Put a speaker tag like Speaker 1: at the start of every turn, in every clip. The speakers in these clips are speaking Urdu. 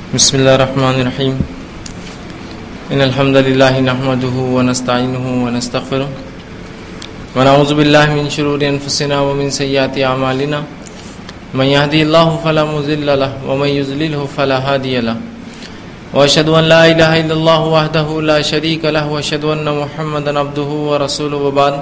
Speaker 1: بسم الله الرحمن الرحيم إن الحمد لله نحمده ونستعينه ونستغفره ونعوذ بالله من شرور أنفسنا ومن سيئات أعمالنا من يهدي الله فلا مضل له ومن يضلل فلا هادي له وأشهد أن لا إله إلا الله وحده لا شريك له وأشهد أن محمدا عبده ورسوله وبعد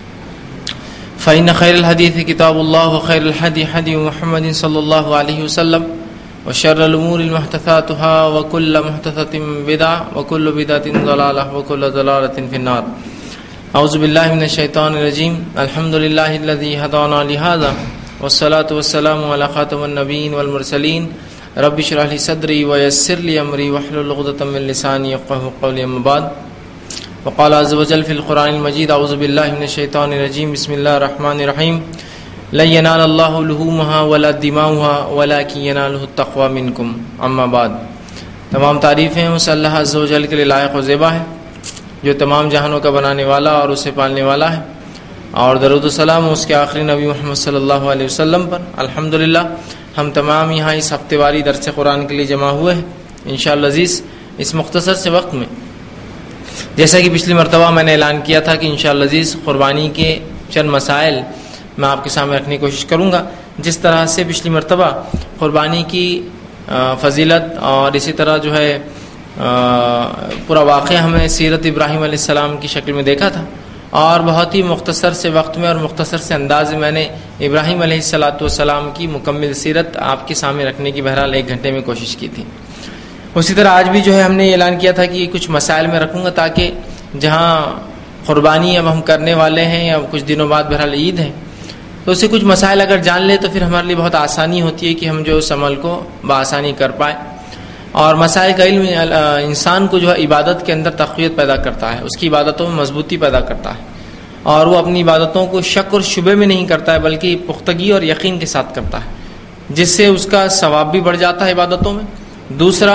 Speaker 1: فإن خير الحديث كتاب الله وخير الهدي هدي محمد صلى الله عليه وسلم وشر الأمور محدثاتها وكل محدثة بدعة وكل بدعة ضلالة وكل ضلالة في النار. أعوذ بالله من الشيطان الرجيم. الحمد لله الذي هدانا لهذا والصلاة والسلام على خاتم النبيين والمرسلين. رب اشرح لي صدري ويسر لي أمري واحلل عقدة من لساني يفقهوا قولي. أما بعد وقال عز وجل في القرآن المجيد أعوذ بالله من الشيطان الرجيم. بسم الله الرحمن الرحيم. لن ينال الله لحومها ولا دماؤها ولكن يناله التقوى منكم. اما بعد. تمام تعریفیں اس اللہ عز و جل کے لیے لائق و زیبا ہے جو تمام جہانوں کا بنانے والا اور اسے پالنے والا ہے، اور درود و سلام اس کے آخری نبی محمد صلی اللہ علیہ وسلم پر. الحمدللہ ہم تمام یہاں اس ہفتے واری درس قرآن کے لیے جمع ہوئے ہیں انشاءاللہ عزیز اس مختصر سے وقت میں. جیسا کہ پچھلی مرتبہ میں نے اعلان کیا تھا کہ انشاءاللہ عزیز قربانی کے چند مسائل میں آپ کے سامنے رکھنے کی کوشش کروں گا. جس طرح سے پچھلی مرتبہ قربانی کی فضیلت اور اسی طرح جو ہے پورا واقعہ ہمیں سیرت ابراہیم علیہ السلام کی شکل میں دیکھا تھا، اور بہت ہی مختصر سے وقت میں اور مختصر سے انداز میں میں نے ابراہیم علیہ السلام کی مکمل سیرت آپ کے سامنے رکھنے کی بہرحال 1 گھنٹے میں کوشش کی تھی. اسی طرح آج بھی جو ہے ہم نے اعلان کیا تھا کہ کچھ مسائل میں رکھوں گا تاکہ جہاں قربانی اب ہم کرنے والے ہیں یا کچھ دنوں بعد بہرحال عید ہے تو اسے کچھ مسائل اگر جان لے تو پھر ہمارے لیے بہت آسانی ہوتی ہے کہ ہم جو اس عمل کو بآسانی کر پائیں. اور مسائل کا علم انسان کو جو ہے عبادت کے اندر تقویت پیدا کرتا ہے، اس کی عبادتوں میں مضبوطی پیدا کرتا ہے، اور وہ اپنی عبادتوں کو شک اور شبے میں نہیں کرتا ہے بلکہ پختگی اور یقین کے ساتھ کرتا ہے، جس سے اس کا ثواب بھی بڑھ جاتا ہے عبادتوں میں. دوسرا،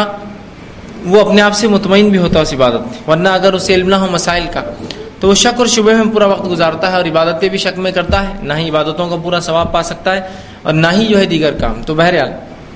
Speaker 1: وہ اپنے آپ سے مطمئن بھی ہوتا ہے اس عبادت میں، ورنہ اگر اسے علم نہ ہو مسائل کا تو وہ شک اور شبہ میں پورا وقت گزارتا ہے اور عبادت پہ بھی شک میں کرتا ہے، نہ ہی عبادتوں کا پورا ثواب پا سکتا ہے اور نہ ہی جو ہے دیگر کام. تو بہرحال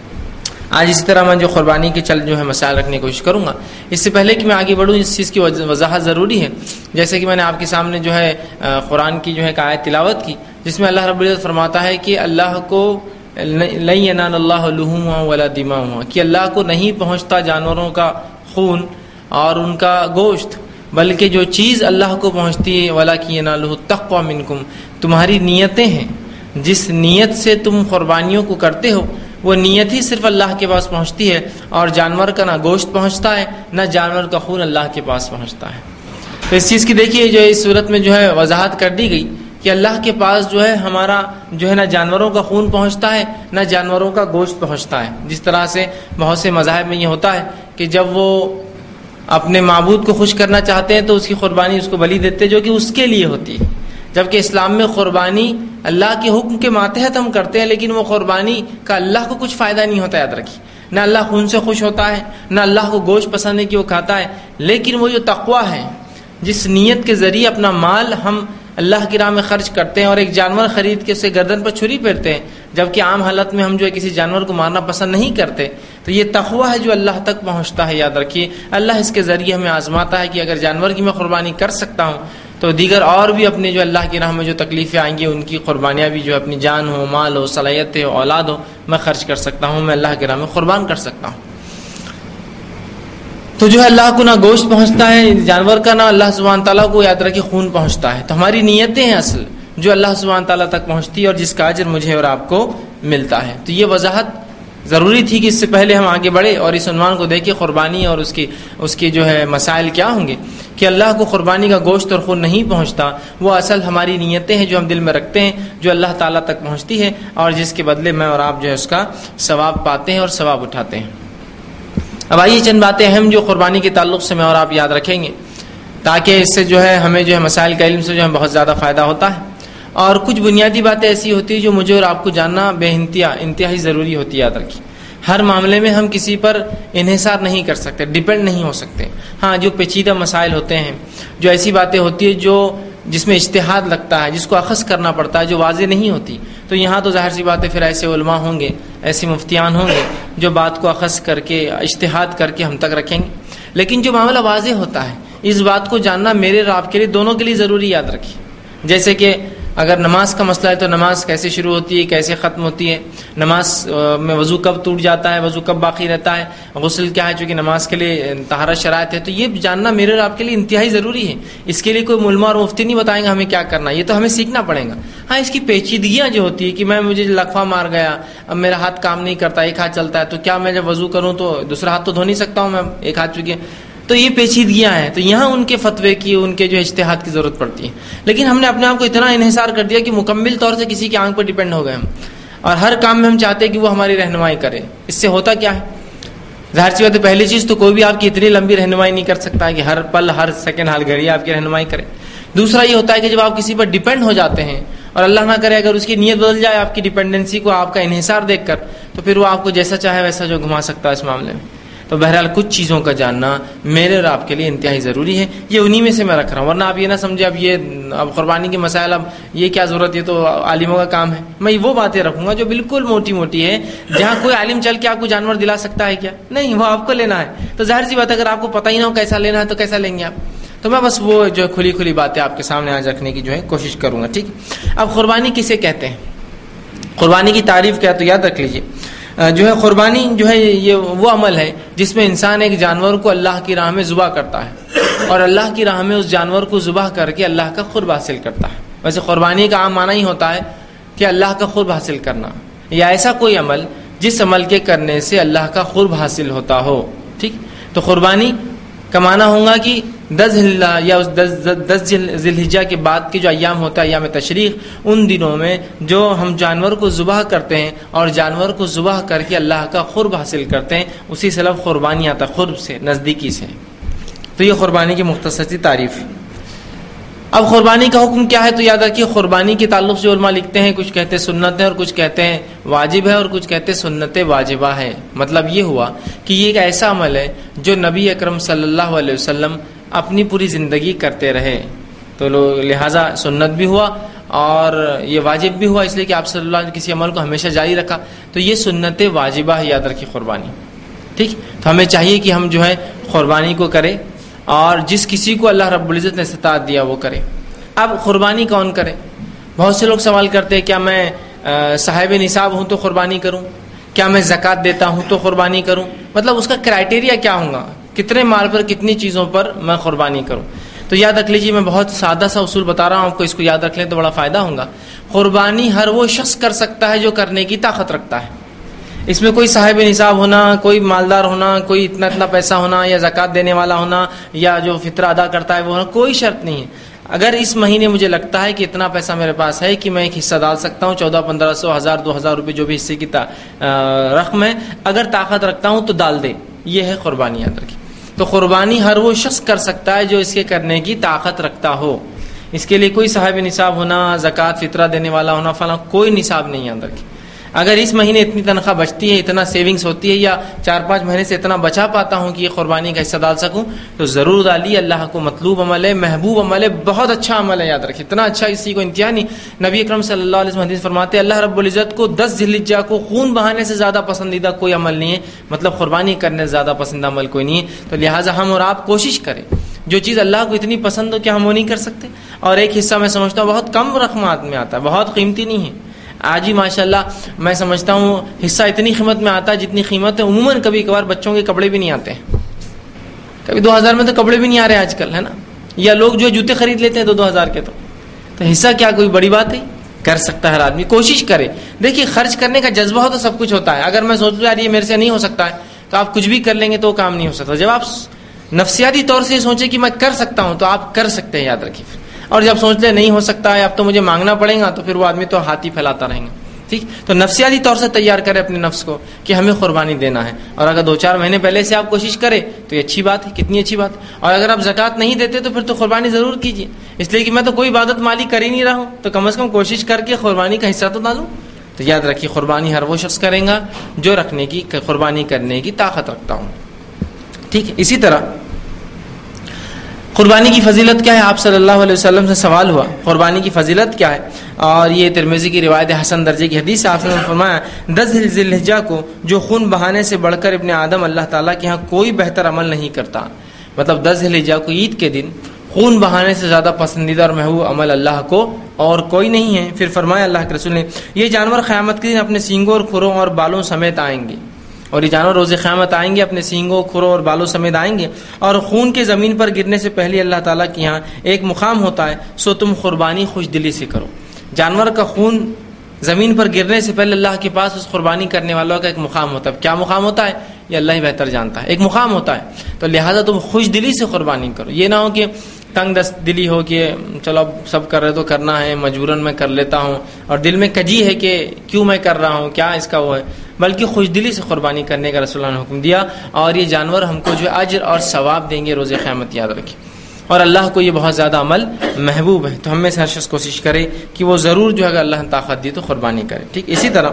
Speaker 1: آج اسی طرح میں جو قربانی کے جو ہے مسائل رکھنے کی کوشش کروں گا. اس سے پہلے کہ میں آگے بڑھوں اس چیز کی وضاحت ضروری ہے، جیسے کہ میں نے آپ کے سامنے جو ہے قرآن کی جو ہے ایک آیت تلاوت کی جس میں اللہ رب العزت فرماتا ہے کہ اللہ کو لن ینال اللہ لحومها ولا دماؤها، کہ اللہ کو نہیں پہنچتا جانوروں کا خون اور ان کا گوشت، بلکہ جو چیز اللہ کو پہنچتی ہے وَلَكِنْ يَنَالُهُ التَّقْوَى مِنْكُمْ، تمہاری نیتیں ہیں. جس نیت سے تم قربانیوں کو کرتے ہو وہ نیت ہی صرف اللہ کے پاس پہنچتی ہے، اور جانور کا نہ گوشت پہنچتا ہے نہ جانور کا خون اللہ کے پاس پہنچتا ہے. تو اس چیز کی دیکھیے جو اس صورت میں جو ہے وضاحت کر دی گئی کہ اللہ کے پاس جو ہے ہمارا جو ہے نہ جانوروں کا خون پہنچتا ہے نہ جانوروں کا گوشت پہنچتا ہے. جس طرح سے بہت سے مذاہب میں یہ ہوتا ہے کہ جب وہ اپنے معبود کو خوش کرنا چاہتے ہیں تو اس کی قربانی اس کو بلی دیتے جو کہ اس کے لیے ہوتی ہے، جبکہ اسلام میں قربانی اللہ کے حکم کے ماتحت ہم کرتے ہیں، لیکن وہ قربانی کا اللہ کو کچھ فائدہ نہیں ہوتا. یاد رکھیے، نہ اللہ خون سے خوش ہوتا ہے نہ اللہ کو گوشت پسند ہے کہ وہ کھاتا ہے، لیکن وہ جو تقویٰ ہے جس نیت کے ذریعے اپنا مال ہم اللہ کی راہ میں خرچ کرتے ہیں اور ایک جانور خرید کے اسے گردن پر چھری پھیرتے ہیں، جبکہ عام حالت میں ہم جو ہے کسی جانور کو مارنا پسند نہیں کرتے، تو یہ تقویٰ ہے جو اللہ تک پہنچتا ہے. یاد رکھیے اللہ اس کے ذریعے ہمیں آزماتا ہے کہ اگر جانور کی میں قربانی کر سکتا ہوں تو دیگر اور بھی اپنے جو اللہ کی راہ میں جو تکلیفیں آئیں گی ان کی قربانیاں بھی جو اپنی جان ہو، مال ہو، صلاحیت ہو، اولاد ہو، میں خرچ کر سکتا ہوں، میں اللہ کی راہ میں قربان کر سکتا ہوں. تو جو ہے اللہ کو نہ گوشت پہنچتا ہے جانور کا، نہ اللہ سبحانہ تعالیٰ کو یاد رکھیے خون پہنچتا ہے. تو ہماری نیتیں ہیں اصل جو اللہ سبحانہ تعالیٰ تک پہنچتی ہے اور جس کا اجر مجھے اور آپ کو ملتا ہے. تو یہ وضاحت ضروری تھی کہ اس سے پہلے ہم آگے بڑھے اور اس عنوان کو دیکھیں قربانی اور اس کی جو ہے مسائل کیا ہوں گے. کہ اللہ کو قربانی کا گوشت اور خون نہیں پہنچتا، وہ اصل ہماری نیتیں ہیں جو ہم دل میں رکھتے ہیں جو اللہ تعالیٰ تک پہنچتی ہے اور جس کے بدلے میں اور آپ جو ہے اس کا ثواب پاتے ہیں اور ثواب اٹھاتے ہیں. اب آئیے چند باتیں اہم جو قربانی کے تعلق سے میں اور آپ یاد رکھیں گے تاکہ اس سے جو ہے ہمیں جو ہے مسائل کا علم سے جو ہے بہت زیادہ فائدہ ہوتا ہے. اور کچھ بنیادی باتیں ایسی ہوتی ہیں جو مجھے اور آپ کو جاننا بے انتہائی ضروری ہوتی ہے. یاد رکھیے ہر معاملے میں ہم کسی پر انحصار نہیں کر سکتے، ڈیپینڈ نہیں ہو سکتے. ہاں جو پیچیدہ مسائل ہوتے ہیں، جو ایسی باتیں ہوتی ہیں جو جس میں اجتہاد لگتا ہے، جس کو اخذ کرنا پڑتا ہے، جو واضح نہیں ہوتی، تو یہاں تو ظاہر سی بات ہے پھر ایسے علماء ہوں گے، ایسے مفتیان ہوں گے جو بات کو اخذ کر کے اجتہاد کر کے ہم تک رکھیں گے. لیکن جو معاملہ واضح ہوتا ہے اس بات کو جاننا میرے اور آپ کے لیے دونوں کے لیے ضروری. یاد رکھیے جیسے کہ اگر نماز کا مسئلہ ہے تو نماز کیسے شروع ہوتی ہے، کیسے ختم ہوتی ہے، نماز میں وضو کب ٹوٹ جاتا ہے، وضو کب باقی رہتا ہے، غسل کیا ہے چونکہ نماز کے لیے طہارت شرائط ہے، تو یہ جاننا میرے اور آپ کے لیے انتہائی ضروری ہے. اس کے لیے کوئی علماء اور مفتی نہیں بتائیں گا ہمیں کیا کرنا، یہ تو ہمیں سیکھنا پڑے گا. ہاں اس کی پیچیدگیاں جو ہوتی ہے کہ مجھے لقفہ مار گیا، اب میرا ہاتھ کام نہیں کرتا، ایک ہاتھ چلتا ہے، تو کیا میں جب وضو کروں تو دوسرا ہاتھ تو دھو نہیں سکتا ہوں میں ایک ہاتھ چونکہ، تو یہ پیچیدگیاں ہیں. تو یہاں ان کے فتوے کی، ان کے جو اجتہاد کی ضرورت پڑتی ہے. لیکن ہم نے اپنے آپ کو اتنا انحصار کر دیا کہ مکمل طور سے کسی کی آنکھ پر ڈیپینڈ ہو گئے ہم، اور ہر کام میں ہم چاہتے ہیں کہ وہ ہماری رہنمائی کرے. اس سے ہوتا کیا ہے؟ ظاہر سی بات ہے پہلی چیز تو کوئی بھی آپ کی اتنی لمبی رہنمائی نہیں کر سکتا ہے کہ ہر پل ہر سیکنڈ ہر گھڑی آپ کی رہنمائی کرے. دوسرا یہ ہوتا ہے کہ جب آپ کسی پر ڈیپینڈ ہو جاتے ہیں اور اللہ نہ کرے اگر اس کی نیت بدل جائے آپ کی ڈیپینڈنسی کو، آپ کا انحصار دیکھ کر، تو پھر وہ آپ کو جیسا چاہے ویسا جو گھما سکتا ہے اس معاملے میں. تو بہرحال کچھ چیزوں کا جاننا میرے اور آپ کے لیے انتہائی ضروری ہے. یہ انہی میں سے میں رکھ رہا ہوں، ورنہ آپ یہ نہ سمجھے اب قربانی کے مسائل اب یہ کیا ضرورت، یہ تو عالموں کا کام ہے. میں وہ باتیں رکھوں گا جو بالکل موٹی موٹی ہے، جہاں کوئی عالم چل کے آپ کو جانور دلا سکتا ہے کیا؟ نہیں، وہ آپ کو لینا ہے. تو ظاہر سی بات ہے اگر آپ کو پتہ ہی نہ ہو کیسا لینا ہے تو کیسا لیں گے آپ؟ تو میں بس وہ جو کھلی کھلی باتیں آپ کے سامنے آج رکھنے کی جو ہے کوشش کروں گا. ٹھیک ہے. اب قربانی کسے کہتے ہیں، قربانی کی تعریف کیا، تو یاد رکھ لیجیے جو ہے قربانی جو ہے یہ وہ عمل ہے جس میں انسان ایک جانور کو اللہ کی راہ میں ذبح کرتا ہے اور اللہ کی راہ میں اس جانور کو ذبح کر کے اللہ کا قرب حاصل کرتا ہے. ویسے قربانی کا عام معنی ہی ہوتا ہے کہ اللہ کا قرب حاصل کرنا، یا ایسا کوئی عمل جس عمل کے کرنے سے اللہ کا قرب حاصل ہوتا ہو. ٹھیک. تو قربانی کا معنی ہوگا کہ 10 ذی الحجہ کے بعد کے جو ایام ہوتا ہے ایام تشریق، ان دنوں میں جو ہم جانور کو ذبح کرتے ہیں اور جانور کو ذبح کر کے اللہ کا قرب حاصل کرتے ہیں، اسی سے لفظ قربانی آتا ہے، قرب سے، نزدیکی سے. تو یہ قربانی کی مختصر سی تعریف ہے. اب قربانی کا حکم کیا ہے، تو یاد رکھیے قربانی کے تعلق سے علماء لکھتے ہیں کچھ کہتے ہیں سنت ہے اور کچھ کہتے ہیں واجب ہے اور کچھ کہتے ہیں سنت واجبہ ہے. مطلب یہ ہوا کہ یہ ایک ایسا عمل ہے جو نبی اکرم صلی اللہ علیہ وسلم اپنی پوری زندگی کرتے رہے، تو لہٰذا سنت بھی ہوا اور یہ واجب بھی ہوا، اس لیے کہ آپ صلی اللہ علیہ وسلم نے کسی عمل کو ہمیشہ جاری رکھا. تو یہ سنت واجبہ ہے، یاد رکھیے قربانی. ٹھیک. تو ہمیں چاہیے کہ ہم جو ہے قربانی کو کریں اور جس کسی کو اللہ رب العزت نے استطاعت دیا وہ کرے. اب قربانی کون کرے؟ بہت سے لوگ سوال کرتے ہیں کیا میں صاحب نصاب ہوں تو قربانی کروں، کیا میں زکوٰۃ دیتا ہوں تو قربانی کروں، مطلب اس کا کرائٹیریا کیا ہوگا، کتنے مال پر کتنی چیزوں پر میں قربانی کروں. تو یاد رکھ لیجیے میں بہت سادہ سا اصول بتا رہا ہوں آپ کو، اس کو یاد رکھ لیں تو بڑا فائدہ ہوگا. قربانی ہر وہ شخص کر سکتا ہے جو کرنے کی طاقت رکھتا ہے. اس میں کوئی صاحب نصاب ہونا، کوئی مالدار ہونا، کوئی اتنا پیسہ ہونا، یا زکوٰۃ دینے والا ہونا، یا جو فطرہ ادا کرتا ہے وہ ہونا، کوئی شرط نہیں ہے. اگر اس مہینے مجھے لگتا ہے کہ اتنا پیسہ میرے پاس ہے کہ میں ایک حصہ ڈال سکتا ہوں، 1400-1500 1000 2000 روپے جو بھی حصے کی رقم ہے، اگر طاقت رکھتا ہوں تو ڈال دے. یہ ہے قربانی. یاد رکھیں تو قربانی ہر وہ شخص کر سکتا ہے جو اس کے کرنے کی طاقت رکھتا ہو. اس کے لیے کوئی صاحب نصاب ہونا، زکوٰۃ فطرہ دینے والا ہونا، فلاں کوئی نصاب نہیں. یاد رکھیں اگر اس مہینے اتنی تنخواہ بچتی ہے، اتنا سیونگز ہوتی ہے، یا 4-5 مہینے سے اتنا بچا پاتا ہوں کہ یہ قربانی کا حصہ ڈال سکوں، تو ضرور ڈالیے. اللہ کو مطلوب عمل ہے، محبوب عمل ہے، بہت اچھا عمل ہے. یاد رکھیں اتنا اچھا کسی کو انتہا نہیں. نبی اکرم صلی اللہ علیہ وسلم حدیث فرماتے ہیں اللہ رب العزت کو 10 ذی الحجہ کو خون بہانے سے زیادہ پسندیدہ کوئی عمل نہیں ہے، مطلب قربانی کرنے سے زیادہ پسندیدہ عمل کوئی نہیں ہے. تو لہٰذا ہم اور آپ کوشش کریں جو چیز اللہ کو اتنی پسند ہو کہ ہم وہ نہیں کر سکتے. اور ایک حصہ میں سمجھتا ہوں بہت کم رقمات میں آتا ہے، بہت قیمتی نہیں ہے. آج ہی ماشاءاللہ میں سمجھتا ہوں حصہ اتنی قیمت میں آتا ہے جتنی قیمت ہے عموماً کبھی کبھار بچوں کے کپڑے بھی نہیں آتے ہیں. کبھی 2000 میں تو کپڑے بھی نہیں آ رہے آج کل، ہے نا. یا لوگ جو جوتے خرید لیتے ہیں 2000 کے. تو حصہ کیا کوئی بڑی بات ہے؟ کر سکتا ہے ہر آدمی، کوشش کرے. دیکھیے خرچ کرنے کا جذبہ ہو تو سب کچھ ہوتا ہے. اگر میں سوچ لوں یار یہ میرے سے نہیں ہو سکتا ہے تو آپ کچھ بھی کر لیں گے تو وہ کام نہیں ہو سکتا. جب آپ نفسیاتی طور سے سوچیں کہ میں کر سکتا ہوں تو آپ کر سکتے ہیں. یاد رکھیے. اور جب سوچ لیں نہیں ہو سکتا ہے اب تو مجھے مانگنا پڑے گا، تو پھر وہ آدمی تو ہاتھ ہی پھیلاتا رہیں گا. ٹھیک. تو نفسیاتی طور سے تیار کرے اپنے نفس کو کہ ہمیں قربانی دینا ہے. اور اگر 2-4 مہینے پہلے سے آپ کوشش کریں تو یہ اچھی بات ہے. کتنی اچھی بات. اور اگر آپ زکوٰۃ نہیں دیتے تو پھر تو قربانی ضرور کیجیے. اس لیے کہ میں تو کوئی عبادت مالی کر ہی نہیں رہا ہوں، تو کم از کم کوشش کر کے قربانی کا حصہ تو ڈالوں. تو یاد رکھیے قربانی ہر وہ شخص کرے گا جو رکھنے کی قربانی کرنے کی طاقت رکھتا ہوں. ٹھیک ہے. اسی طرح قربانی کی فضیلت کیا ہے؟ آپ صلی اللہ علیہ وسلم سے سوال ہوا قربانی کی فضیلت کیا ہے، اور یہ ترمذی کی روایت حسن درجے کی حدیث ہے۔ آپ نے فرمایا 10 ذی الحجہ کو جو خون بہانے سے بڑھ کر ابن آدم اللہ تعالیٰ کے ہاں کوئی بہتر عمل نہیں کرتا، مطلب 10 ذی الحجہ کو عید کے دن خون بہانے سے زیادہ پسندیدہ اور محبوب عمل اللہ کو اور کوئی نہیں ہے۔ پھر فرمایا اللہ کے رسول نے یہ جانور قیامت کے دن اپنے سینگوں اور کھروں اور بالوں سمیت آئیں گے، اور یہ جانور روز قیامت آئیں گے اپنے سینگوں کھروں اور بالوں سمیت آئیں گے، اور خون کے زمین پر گرنے سے پہلے اللہ تعالیٰ کے یہاں ایک مقام ہوتا ہے، سو تم قربانی خوش دلی سے کرو۔ جانور کا خون زمین پر گرنے سے پہلے اللہ کے پاس اس قربانی کرنے والوں کا ایک مقام ہوتا ہے۔ کیا مقام ہوتا ہے یہ اللہ ہی بہتر جانتا ہے، ایک مقام ہوتا ہے، تو لہٰذا تم خوش دلی سے قربانی کرو۔ یہ نہ ہو کہ تنگ دست دلی ہو کہ چلو اب سب کر رہے تو کرنا ہے، مجبوراً میں کر لیتا ہوں، اور دل میں کجی ہے کہ کیوں میں کر رہا ہوں، کیا اس کا وہ ہے، بلکہ خوش دلی سے قربانی کرنے کا رسول اللہ نے حکم دیا، اور یہ جانور ہم کو جو اجر اور ثواب دیں گے روز قیامت، یاد رکھیں۔ اور اللہ کو یہ بہت زیادہ عمل محبوب ہے، تو ہم میں سے ہر شخص کوشش کرے کہ وہ ضرور جو ہے اگر اللہ نے طاقت دی تو قربانی کرے، ٹھیک۔ اسی طرح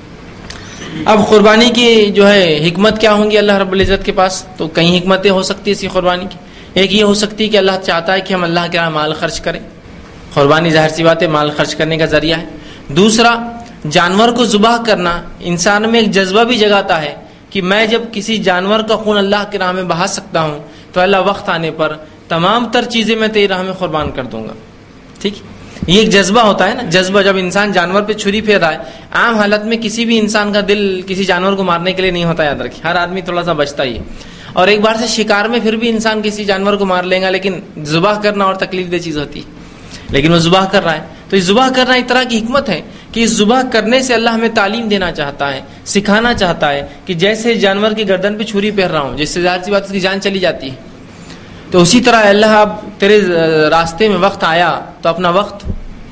Speaker 1: اب قربانی کی جو ہے حکمت کیا ہوں گی اللہ رب العزت کے پاس، تو کئی حکمتیں ہو سکتی ہیں اسی قربانی کی۔ ایک یہ ہو سکتی ہے کہ اللہ چاہتا ہے کہ ہم اللہ کے راہ مال خرچ کریں، قربانی ظاہر سی بات ہے مال خرچ کرنے کا ذریعہ ہے۔ دوسرا، جانور کو ذبح کرنا انسان میں ایک جذبہ بھی جگاتا ہے کہ میں جب کسی جانور کا خون اللہ کے راہ میں بہا سکتا ہوں تو اللہ وقت آنے پر تمام تر چیزیں میں تیری راہ میں قربان کر دوں گا، ٹھیک۔ یہ ایک جذبہ ہوتا ہے نا، جذبہ جب انسان جانور پہ چھری پھیر رہا ہے، عام حالت میں کسی بھی انسان کا دل کسی جانور کو مارنے کے لیے نہیں ہوتا، یاد رکھیں، ہر آدمی تھوڑا سا بچتا ہی ہے، اور ایک بار سے شکار میں پھر بھی انسان کسی جانور کو مار لے گا، لیکن ذبح کرنا اور تکلیف دہ چیز ہوتی ہے، لیکن وہ ذبح کر رہا ہے۔ تو یہ ذبح کرنا ایک طرح کی حکمت ہے کہ اس ذبح کرنے سے اللہ ہمیں تعلیم دینا چاہتا ہے، سکھانا چاہتا ہے کہ جیسے جانور کی گردن پہ چھری پھیر رہا ہوں، جس سے ظاہر سی بات اس کی جان چلی جاتی ہے، تو اسی طرح اللہ اب تیرے راستے میں وقت آیا تو اپنا وقت،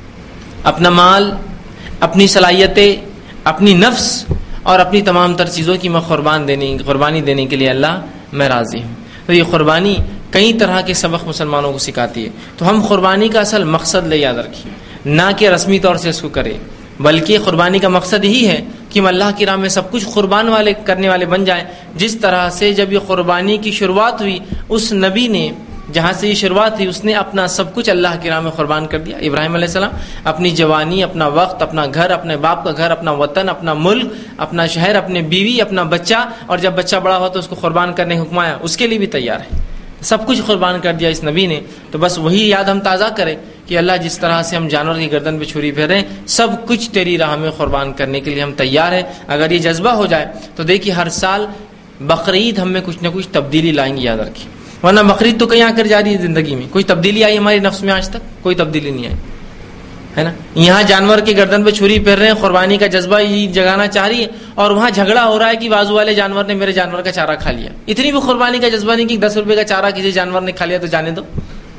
Speaker 1: اپنا مال، اپنی صلاحیتیں، اپنی نفس اور اپنی تمام تر چیزوں کی میں قربانی دینے کے لیے اللہ میں راضی ہوں۔ تو یہ قربانی کئی طرح کے سبق مسلمانوں کو سکھاتی ہے۔ تو ہم قربانی کا اصل مقصد لے یاد رکھیں، نہ کہ رسمی طور سے اس کو کریں، بلکہ قربانی کا مقصد یہی ہے کہ ہم اللہ کی راہ میں سب کچھ قربان کرنے والے بن جائیں، جس طرح سے جب یہ قربانی کی شروعات ہوئی اس نبی نے، جہاں سے یہ شروعات ہوئی، اس نے اپنا سب کچھ اللہ کی راہ میں قربان کر دیا۔ ابراہیم علیہ السلام اپنی جوانی، اپنا وقت، اپنا گھر، اپنے باپ کا گھر، اپنا وطن، اپنا ملک، اپنا شہر، اپنی بیوی، اپنا بچہ، اور جب بچہ بڑا ہوا تو اس کو قربان کرنے کا حکم آیا، اس کے لیے بھی تیار ہے، سب کچھ قربان کر دیا اس نبی نے۔ تو بس وہی یاد ہم تازہ کریں کہ اللہ جس طرح سے ہم جانور کی گردن پہ چھری پھیر رہے ہیں، سب کچھ تیری راہ میں قربان کرنے کے لیے ہم تیار ہیں۔ اگر یہ جذبہ ہو جائے تو دیکھیے ہر سال بقرعید ہم میں کچھ نہ کچھ تبدیلی لائیں گے، یاد رکھیں، ورنہ بقرعید تو کہیں آ کر جاری ہے زندگی میں، کوئی تبدیلی آئی ہماری نفس میں؟ آج تک کوئی تبدیلی نہیں آئی ہے نا۔ یہاں جانور کی گردن پہ چھری پھیر رہے ہیں، قربانی کا جذبہ ہی جگانا چاہ رہی ہے، اور وہاں جھگڑا ہو رہا ہے کہ بازو والے جانور نے میرے جانور کا چارہ کھا لیا۔ اتنی بھی قربانی کا جذبہ نہیں کہ 10 روپے کا چارہ کسی جانور نے کھا لیا تو جانے دو۔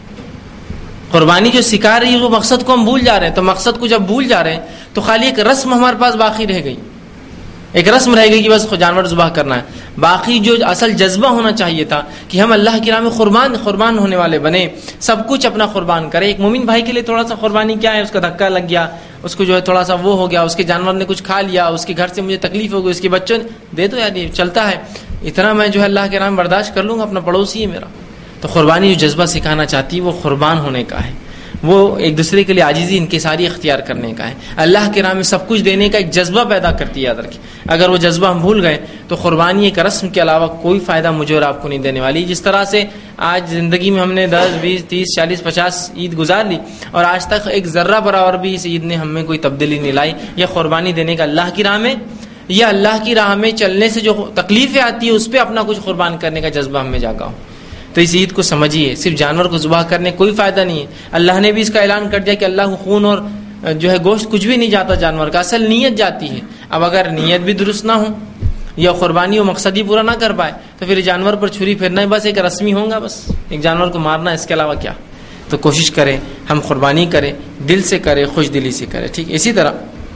Speaker 1: قربانی جو سکھا رہی ہے وہ مقصد کو ہم بھول جا رہے ہیں، تو مقصد کو جب بھول جا رہے ہیں تو خالی ایک رسم ہمارے پاس باقی رہ گئی، ایک رسم رہ گئی کہ بس جانور ذبح کرنا ہے۔ باقی جو اصل جذبہ ہونا چاہیے تھا کہ ہم اللہ کی راہ میں قربان ہونے والے بنے، سب کچھ اپنا قربان کرے۔ ایک مومن بھائی کے لیے تھوڑا سا قربانی کیا ہے، اس کا دھکا لگ گیا، اس کو جو ہے تھوڑا سا وہ ہو گیا، اس کے جانور نے کچھ کھا لیا، اس کے گھر سے مجھے تکلیف ہو گئی، اس کے بچوں نے، دے دو یار، یہ چلتا ہے، اتنا میں جو ہے اللہ کے راہ میں برداشت کر لوں گا، اپنا پڑوسی ہے میرا۔ تو قربانی جو جذبہ سکھانا چاہتی ہے وہ قربان ہونے کا ہے، وہ ایک دوسرے کے لیے عاجزی انکساری اختیار کرنے کا ہے، اللہ کے راہ میں سب کچھ دینے کا ایک جذبہ پیدا کرتی ہے، یاد رکھیں۔ اگر وہ جذبہ ہم بھول گئے تو قربانی ایک رسم کے علاوہ کوئی فائدہ مجھے اور آپ کو نہیں دینے والی۔ جس طرح سے آج زندگی میں ہم نے 10 20 30 40 50 عید گزار لی اور آج تک ایک ذرہ برابر بھی اس عید نے ہم میں کوئی تبدیلی نہیں لائی، یا قربانی دینے کا اللہ کی راہ میں، یا اللہ کی راہ میں چلنے سے جو تکلیفیں آتی ہے اس پہ اپنا کچھ قربان کرنے کا جذبہ ہم میں جاگا ہو۔ تو اس عید کو سمجھیے، صرف جانور کو ذبح کرنے کوئی فائدہ نہیں ہے۔ اللہ نے بھی اس کا اعلان کر دیا کہ اللہ کو خون اور جو ہے گوشت کچھ بھی نہیں جاتا جانور کا، اصل نیت جاتی ہے۔ اب اگر نیت بھی درست نہ ہو یا قربانی و مقصد ہی پورا نہ کر پائے تو پھر جانور پر چھری پھیرنا بس ایک رسمی ہوگا، بس ایک جانور کو مارنا، اس کے علاوہ کیا۔ تو کوشش کریں ہم قربانی کریں، دل سے کریں، خوش دلی سے کریں، ٹھیک۔ اسی طرح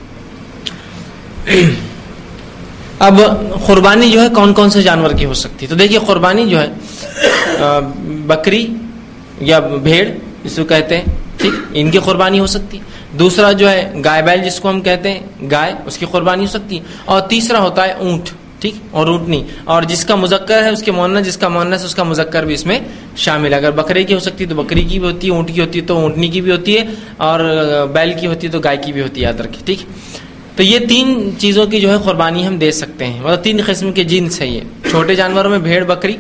Speaker 1: اب قربانی جو ہے کون کون سے جانور کی ہو سکتی ہے؟ تو دیکھیے قربانی جو ہے بکری یا بھیڑ جس کو کہتے ہیں، ٹھیک، ان کی قربانی ہو سکتی ہے۔ دوسرا جو ہے گائے بیل جس کو ہم کہتے ہیں، گائے، اس کی قربانی ہو سکتی ہے۔ اور تیسرا ہوتا ہے اونٹ، ٹھیک، اور اونٹنی، اور جس کا مذکر ہے اس کے مؤنث، جس کا مؤنث اس کا مذکر بھی اس میں شامل ہے. اگر بکرے کی ہو سکتی ہے تو بکری کی بھی ہوتی ہے، اونٹ کی ہوتی ہے تو اونٹنی کی بھی ہوتی ہے، اور بیل کی ہوتی ہے تو گائے کی بھی ہوتی ہے، یاد رکھیں. ٹھیک، تو یہ 3 چیزوں کی جو ہے قربانی ہم دے سکتے ہیں. مطلب 3 قسم کے جنس ہے یہ. چھوٹے جانوروں میں بھیڑ بکری،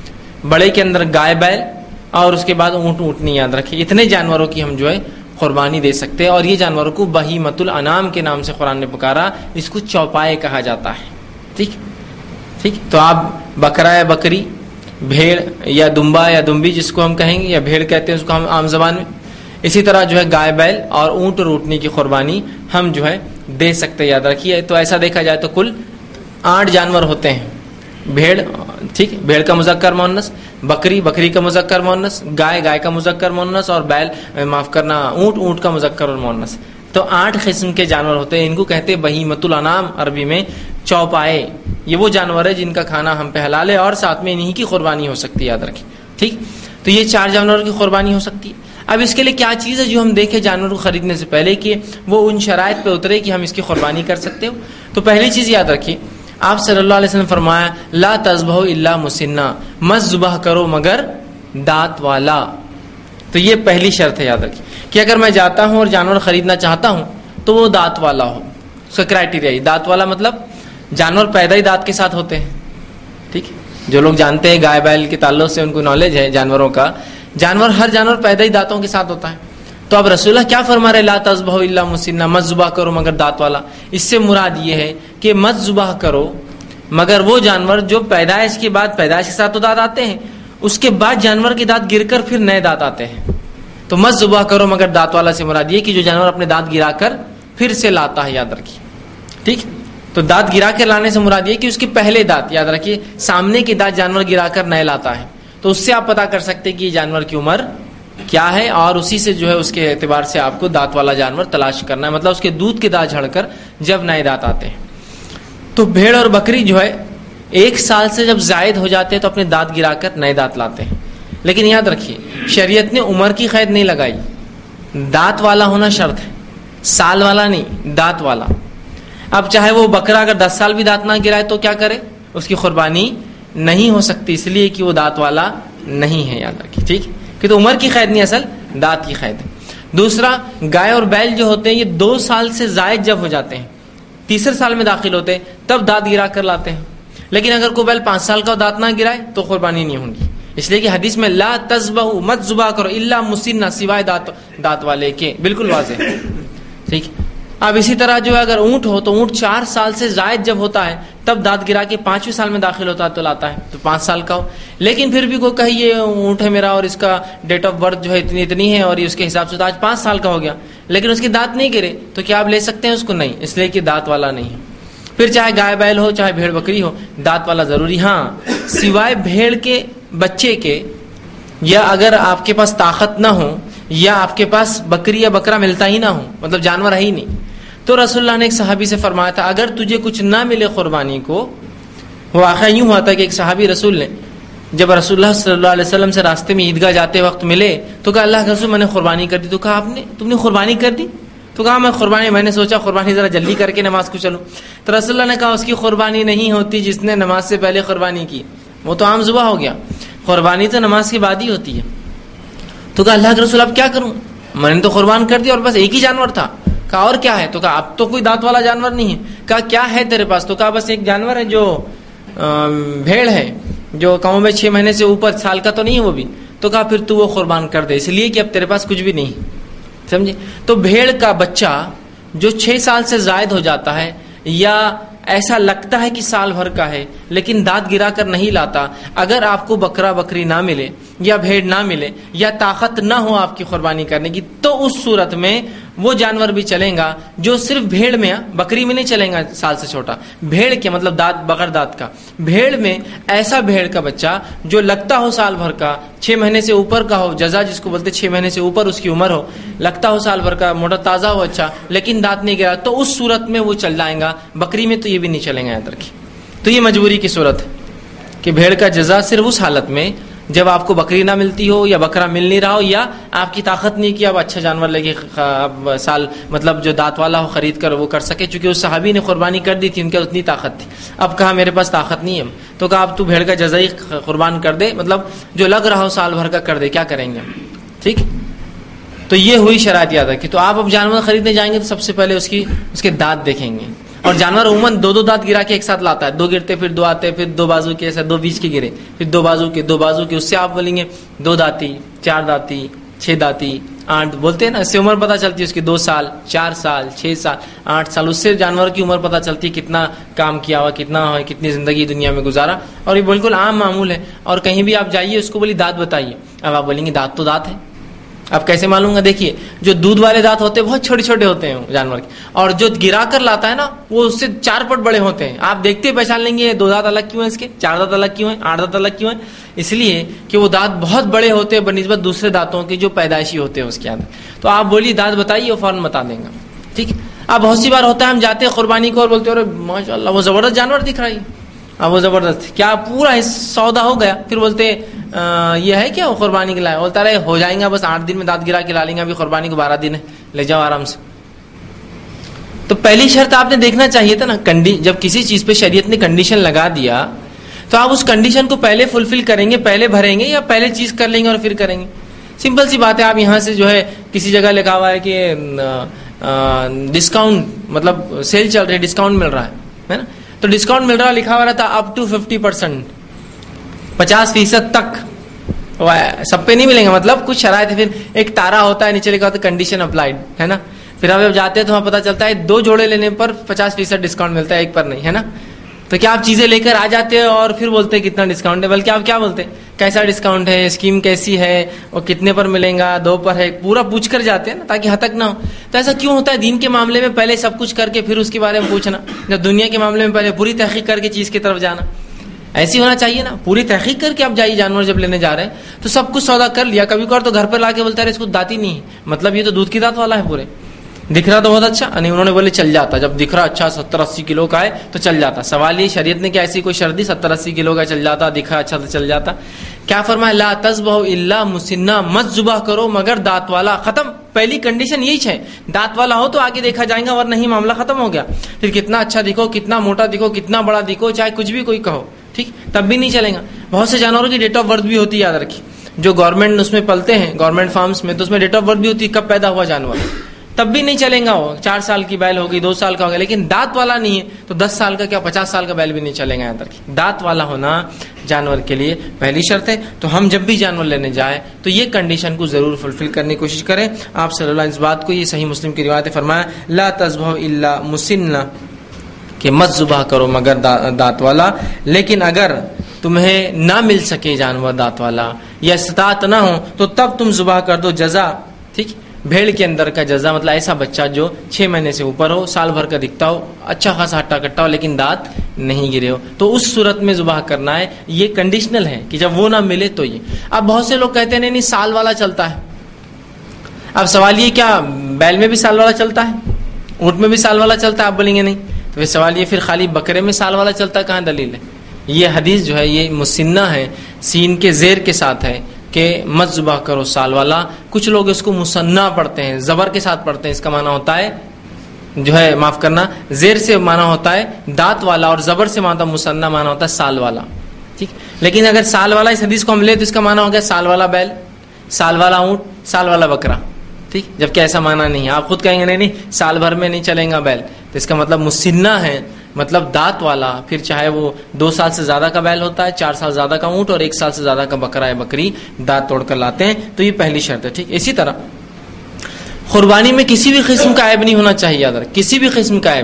Speaker 1: بڑے کے اندر گائے بیل، اور اس کے بعد اونٹ اونٹنی. یاد رکھیں اتنے جانوروں کی ہم جو ہے قربانی دے سکتے ہیں. اور یہ جانوروں کو بہیمۃ الانعام کے نام سے قرآن نے پکارا. اس کو چوپائے کہا جاتا ہے. ٹھیک ٹھیک، تو آپ بکرا یا بکری، بھیڑ یا دمبا یا دمبی جس کو ہم کہیں گے، یا بھیڑ کہتے ہیں اس کو ہم عام زبان میں، اسی طرح جو ہے گائے بیل اور اونٹ اور اونٹنی کی قربانی ہم جو ہے دے سکتے. یاد رکھیے. تو ایسا دیکھا جائے تو کل 8 جانور ہوتے ہیں. بھیڑ، ٹھیک، بھیڑ کا مذکر مؤنث، بکری، بکری کا مذکر مؤنث، گائے، گائے کا مذکر مؤنث، اور بیل، معاف کرنا، اونٹ، اونٹ کا مذکر اور مؤنث. تو 8 قسم کے جانور ہوتے ہیں. ان کو کہتے ہیں بہیمۃ الانعام، عربی میں چوپائے. یہ وہ جانور ہے جن کا کھانا ہم پہ حلال ہے، اور ساتھ میں انہی کی قربانی ہو سکتی ہے. یاد رکھیں. ٹھیک، تو یہ 4 جانوروں کی قربانی ہو سکتی ہے. اب اس کے لیے کیا چیز ہے جو ہم دیکھیں جانور کو خریدنے سے پہلے کہ وہ ان شرائط پہ اترے کہ ہم اس کی قربانی کر سکتے ہو. تو پہلی چیز یاد رکھیے، آپ صلی اللہ علیہ وسلم فرمایا لا تذبحوا الا مسنّا، مت ذبح کرو مگر دانت والا. تو یہ پہلی شرط ہے. یاد رکھیے کہ اگر میں جاتا ہوں اور جانور خریدنا چاہتا ہوں تو وہ دانت والا ہو. اس کا کرائٹیریا ہے دانت والا، مطلب جانور پیدا ہی دانت کے ساتھ ہوتے ہیں. ٹھیک، جو لوگ جانتے ہیں گائے بیل کے تعلق سے ان کو نالج ہے جانوروں کا، جانور ہر جانور پیدا ہی دانتوں کے ساتھ ہوتا ہے. تو اب رسول اللہ کیا فرما رہے لا تذبحوا الا مسنّا، مت ذبح کرو مگر دانت والا. اس سے مراد یہ ہے کہ مت ذبح کرو مگر وہ جانور جو پیدائش کے بعد، پیدائش کے ساتھ تو دانت آتے ہیں، اس کے بعد جانور کے دانت گر کر پھر نئے دانت آتے ہیں. تو مت ذبح کرو مگر دانت والا سے مراد یہ کہ جو جانور اپنے دانت گرا کر پھر سے لاتا ہے. یاد رکھیے. ٹھیک، تو دانت گرا کر لانے سے مراد یہ کہ اس کے پہلے دانت، یاد رکھیے سامنے کے دانت جانور گرا کر نئے لاتا ہے. تو اس سے آپ پتا کر سکتے کہ یہ جانور کی عمر کیا ہے، اور اسی سے جو ہے اس کے اعتبار سے آپ کو دانت والا جانور تلاش کرنا ہے. مطلب اس کے دودھ کے دانت جھڑ کر جب نئے دانت آتے ہیں. تو بھیڑ اور بکری جو ہے 1 سال سے جب زائد ہو جاتے ہیں تو اپنے دانت گرا کر نئے دانت لاتے ہیں. لیکن یاد رکھیے شریعت نے عمر کی قید نہیں لگائی. دانت والا ہونا شرط ہے، سال والا نہیں، دانت والا. اب چاہے وہ بکرا اگر 10 سال بھی دانت نہ گرائے تو کیا کرے، اس کی قربانی نہیں ہو سکتی، اس لیے کہ وہ دانت والا نہیں ہے. یاد رکھیے. ٹھیک، کہ تو عمر کی قید نہیں، اصل دانت کی قید ہے. دوسرا، گائے اور بیل جو ہوتے ہیں یہ 2 سال سے زائد جب ہو جاتے ہیں، 3 سال میں داخل ہوتے ہیں، تب دانت گرا کر لاتے ہیں. لیکن اگر کوئی بیل 5 سال کا دانت نہ گرائے تو قربانی نہیں ہوگی. اس لیے کہ حدیث میں لا تذبحوا، مت ذبح کرو الا مسنّا، سوائے دانت والے کے. بالکل واضح. ٹھیک. اب اسی طرح جو ہے اگر اونٹ ہو تو اونٹ 4 سال سے زائد جب ہوتا ہے تب دانت گرا کے 5ویں سال میں داخل ہوتا ہے تو لاتا ہے، تو 5 سال کا ہو. لیکن پھر بھی کوئی کہے یہ اونٹ ہے میرا اور اس کا ڈیٹ آف برتھ جو ہے اتنی ہے اور یہ اس کے حساب سے تو آج 5 سال کا ہو گیا، لیکن اس کے دانت نہیں گرے، تو کیا آپ لے سکتے ہیں اس کو؟ نہیں، اس لیے کہ دانت والا نہیں ہے. پھر چاہے گائے بیل ہو چاہے بھیڑ بکری ہو، دانت والا ضروری. ہاں، سوائے بھیڑ کے بچے کے، یا اگر آپ کے پاس طاقت نہ ہو یا آپ کے پاس بکری یا بکرا ملتا ہی نہ ہو، مطلب جانور ہے ہی نہیں، تو رسول اللہ نے ایک صحابی سے فرمایا تھا اگر تجھے کچھ نہ ملے قربانی کو. واقعہ یوں ہوا تھا کہ ایک صحابی رسول نے جب رسول اللہ صلی اللہ علیہ وسلم سے راستے میں عیدگاہ جاتے وقت ملے تو کہا اللہ کے رسول میں نے قربانی کر دی. تو کہا تم نے قربانی کر دی؟ تو کہا میں نے سوچا قربانی ذرا جلدی کر کے نماز کو چلوں. تو رسول اللہ نے کہا اس کی قربانی نہیں ہوتی جس نے نماز سے پہلے قربانی کی، وہ تو عام ذبح ہو گیا، قربانی تو نماز کے بعد ہی ہوتی ہے. تو کہا اللہ کے رسول اب کیا کروں، میں نے تو قربان کر دیا اور بس ایک ہی جانور تھا. کہا اور کیا ہے؟ تو کہا اب تو کوئی دانت والا جانور نہیں ہے. کہا کیا ہے تیرے پاس؟ تو کہا بس ایک جانور ہے جو بھیڑ ہے، جو کموں میں 6 مہینے سے اوپر، سال کا تو نہیں ہے وہ بھی. تو کہا پھر تو وہ قربان کر دے، اس لیے کہ اب تیرے پاس کچھ بھی نہیں. سمجھے؟ تو بھیڑ کا بچہ جو 6 سال سے زائد ہو جاتا ہے یا ایسا لگتا ہے کہ سال بھر کا ہے لیکن دانت گرا کر نہیں لاتا، اگر آپ کو بکرا بکری نہ ملے یا بھیڑ نہ ملے یا طاقت نہ ہو آپ کی قربانی کرنے کی، تو اس صورت میں وہ جانور بھی چلیں گا جو صرف بھیڑ میں، بکری میں نہیں چلیں گا سال سے چھوٹا، بھیڑ کے مطلب دانت بغیر دانت کا، بھیڑ میں ایسا بھیڑ کا بچہ جو لگتا ہو سال بھر کا، 6 مہینے سے اوپر کا ہو، جزا جس کو بولتے 6 مہینے سے اوپر اس کی عمر ہو، لگتا ہو سال بھر کا، موٹا تازہ ہو اچھا، لیکن دانت نہیں گرا، تو اس صورت میں وہ چل جائیں گا. بکری میں تو یہ بھی نہیں چلیں گا. یاد رکھیے. تو یہ مجبوری کی صورت ہے کہ بھیڑ کا جزا صرف اس حالت میں جب آپ کو بکری نہ ملتی ہو یا بکرا مل نہیں رہا ہو یا آپ کی طاقت نہیں کہ اب اچھا جانور لے کے اب سال مطلب جو دانت والا ہو خرید کر وہ کر سکے، چونکہ اس صحابی نے قربانی کر دی تھی، ان کے اتنی طاقت تھی. اب کہا میرے پاس طاقت نہیں ہے، تو کہا اب تو بھیڑ کا جزائی قربان کر دے، مطلب جو لگ رہا ہو سال بھر کا کر دے، کیا کریں گے. ٹھیک، تو یہ ہوئی شرائط یاد رکھی. تو آپ اب جانور خریدنے جائیں گے تو سب سے پہلے اس کے دانت دیکھیں گے. اور جانور عموماً دو دانت گرا کے ایک ساتھ لاتا ہے، 2 گرتے پھر 2 آتے، پھر 2 بازو کے، ایسا 2 بیچ کے گرے، پھر 2 بازو کے، اس سے آپ بولیں گے 2 دانتی، 4 دانتی، 6 دانتی، 8 بولتے ہیں نا. اس سے عمر پتہ چلتی ہے اس کی، 2 سال، 4 سال، 6 سال، 8 سال. اس سے جانور کی عمر پتہ چلتی ہے کتنا کام کیا ہوا، کتنا ہے، کتنی زندگی دنیا میں گزارا. اور یہ بالکل عام معمول ہے. اور کہیں بھی آپ جائیے اس کو بولی دانت بتائیے، اب آپ بولیں گے دانت تو دانت ہے. اب کیسے معلوم گا؟ دیکھیے جو دودھ والے دانت ہوتے ہیں بہت چھوٹے چھوٹے ہوتے ہیں جانور کے، اور جو گرا کر لاتا ہے نا وہ اس سے 4 پٹ بڑے ہوتے ہیں. آپ دیکھتے پہچان لیں گے 2 دانت الگ کیوں ہیں اس کے، 4 دانت الگ کیوں ہیں، 8 دانت الگ کیوں ہیں. اس لیے کہ وہ دانت بہت بڑے ہوتے ہیں بنسبت دوسرے دانتوں کے جو پیدائشی ہوتے ہیں اس کے اندر. تو آپ بولیے دانت بتائیے، وہ فوراً بتا دیں گا. ٹھیک ہے. اب بہت سی بار ہوتا ہے ہم جاتے ہیں قربانی کو اور بولتے ہیں ماشاء اللہ وہ زبردست جانور دکھ رہا ہے. اب وہ زبردست کیا پورا سودا ہو گیا، پھر بولتے یہ ہے کیا وہ قربانی کے لائے، بولتا رہے ہو جائیں گا بس 8 دن میں دانت گرا کے لا لیں گے، ابھی قربانی کو 12 دن ہے، لے جاؤ آرام سے. تو پہلی شرط آپ نے دیکھنا چاہیے تھا نا، جب کسی چیز پہ شریعت نے کنڈیشن لگا دیا تو آپ اس کنڈیشن کو پہلے فلفل کریں گے، پہلے بھریں گے، یا پہلے چیز کر لیں گے اور پھر کریں گے. سمپل سی بات ہے. آپ یہاں سے جو ہے کسی جگہ لکھا ہوا ہے کہ ڈسکاؤنٹ مطلب سیل چل رہی ہے، ڈسکاؤنٹ مل رہا ہے نا، تو ڈسکاؤنٹ مل رہا لکھا ہوا رہتا اپ ٹو 50%، 50% تک. سب پہ نہیں ملیں گے، مطلب کچھ شرائط ہے. پھر ایک تارا ہوتا ہے نیچے لکھا ہوتا ہے کنڈیشن اپلائیڈ، ہے نا. پھر آپ جب جاتے ہیں تو وہاں پتہ چلتا ہے 2 جوڑے لینے پر 50% ڈسکاؤنٹ ملتا ہے، 1 پر نہیں، ہے نا. تو کیا آپ چیزیں لے کر آ جاتے ہیں اور پھر بولتے ہیں کتنا ڈسکاؤنٹ ہے، بلکہ آپ کیا بولتے ہیں کیسا ڈسکاؤنٹ ہے، اسکیم کیسی ہے اور کتنے پر ملیں گا، 2 پر ہے، پورا پوچھ کر جاتے ہیں نا تاکہ ہتک نہ ہو. تو ایسا کیوں ہوتا ہے؟ دین کے معاملے میں پہلے سب کچھ کر کے پھر اس کے بارے میں پوچھنا، جب دنیا کے معاملے میں پہلے پوری تحقیق کر کے چیز کی طرف جانا. ایسی ہونا چاہیے نا، پوری تحقیق کر کے آپ جائیے. جانور جب لینے جا رہے ہیں تو سب کچھ سودا کر لیا. کبھی کبھار تو گھر پر لا کے بولتا ہے اس کو دانت ہی نہیں ہے، مطلب یہ تو دودھ کی دانت والا ہے، پورے دکھ رہا تو بہت اچھا نہیں. انہوں نے بولے چل جاتا، جب دکھ رہا اچھا 70-80 کلو کا ہے تو چل جاتا. سوال یہ شریعت نے کیا ایسی کوئی شرط دی 70-80 کلو کا چل جاتا، دکھا اچھا تو چل جاتا؟ کیا فرمایا لا تذبحوا الا مسنہ، مت ذبح کرو مگر دانت والا. ختم. پہلی کنڈیشن یہی ہے، دانت والا ہو تو آگے دیکھا جائے گا، ورنہ نہیں معاملہ ختم ہو گیا. پھر کتنا اچھا دکھو، کتنا موٹا دکھو، کتنا بڑا دکھو، چاہے کچھ بھی کوئی کہو، ٹھیک، تب بھی نہیں چلے گا. بہت سے جانوروں کی ڈیٹ آف برتھ بھی ہوتی ہے، یاد رکھیے. جو گورنمنٹ اس میں پلتے ہیں گورنمنٹ فارمز میں، تو اس میں ڈیٹ آف برتھ بھی ہوتی ہے، کب پیدا ہوا جانور، تب بھی نہیں چلیں گا. وہ 4 سال کی بیل ہوگی، 2 سال کا ہوگا، لیکن دانت والا نہیں ہے تو 10 سال کا کیا 50 سال کا بیل بھی نہیں چلیں گا. یاد رکھیے دانت والا ہونا جانور کے لیے پہلی شرط ہے. تو ہم جب بھی جانور لینے جائیں تو یہ کنڈیشن کو ضرور فلفل کرنے کی کوشش کریں. آپ صلی اللہ علیہ وسلم اس بات کو، یہ صحیح مسلم کی روایت ہے، فرمایا لا تذبحوا الا مسنہ، کہ مت ذبح کرو مگر دانت والا. لیکن اگر تمہیں نہ مل سکے جانور دانت والا یا استطاعت نہ ہو تو تب تم ذبح کر دو جزا. ٹھیک، بھیڑ کے اندر کا جزا مطلب ایسا بچہ جو 6 مہینے سے اوپر ہو، سال بھر کا دکھتا ہو، اچھا خاصا ہٹا کٹا ہو، لیکن دانت نہیں گرے ہو، تو اس صورت میں ذبح کرنا ہے. یہ کنڈیشنل ہے کہ جب وہ نہ ملے تو یہ. اب بہت سے لوگ کہتے ہیں نہیں سال والا چلتا ہے. اب سوال یہ کیا بیل میں بھی سال والا چلتا ہے، اونٹ میں بھی سال والا چلتا ہے؟ آپ بولیں گے نہیں. تو پھر سوال یہ پھر خالی بکرے میں سال والا چلتا ہے، کہاں دلیل ہے؟ یہ حدیث جو ہے یہ مسنہ ہے، سین کے زیر کے ساتھ ہے کہ مت ذبح کرو سال والا. کچھ لوگ اس کو مسنہ پڑھتے ہیں، زبر کے ساتھ پڑھتے ہیں. اس کا معنی ہوتا ہے جو ہے معاف کرنا، زیر سے معنی ہوتا ہے دانت والا اور زبر سے معنی مسنہ معنی ہوتا ہے سال والا. ٹھیک، لیکن اگر سال والا اس حدیث کو ہم لے تو اس کا معنی ہو گیا سال والا بیل، سال والا اونٹ، سال والا بکرا. ٹھیک، جبکہ ایسا معنی نہیں ہے. آپ خود کہیں گے نہیں سال بھر میں نہیں چلیں گا بیل، تو اس کا مطلب مسنہ ہے، مطلب دانت والا. پھر چاہے وہ 2 سال سے زیادہ کا بیل ہوتا ہے، 4 سال زیادہ کا اونٹ اور 1 سال سے زیادہ کا بکرا یا بکری دانت توڑ کر لاتے ہیں، تو یہ پہلی شرط ہے. ٹھیک، اسی طرح قربانی میں کسی بھی قسم کا عیب نہیں ہونا چاہیے. یاد رکھ، کسی بھی قسم کا عیب،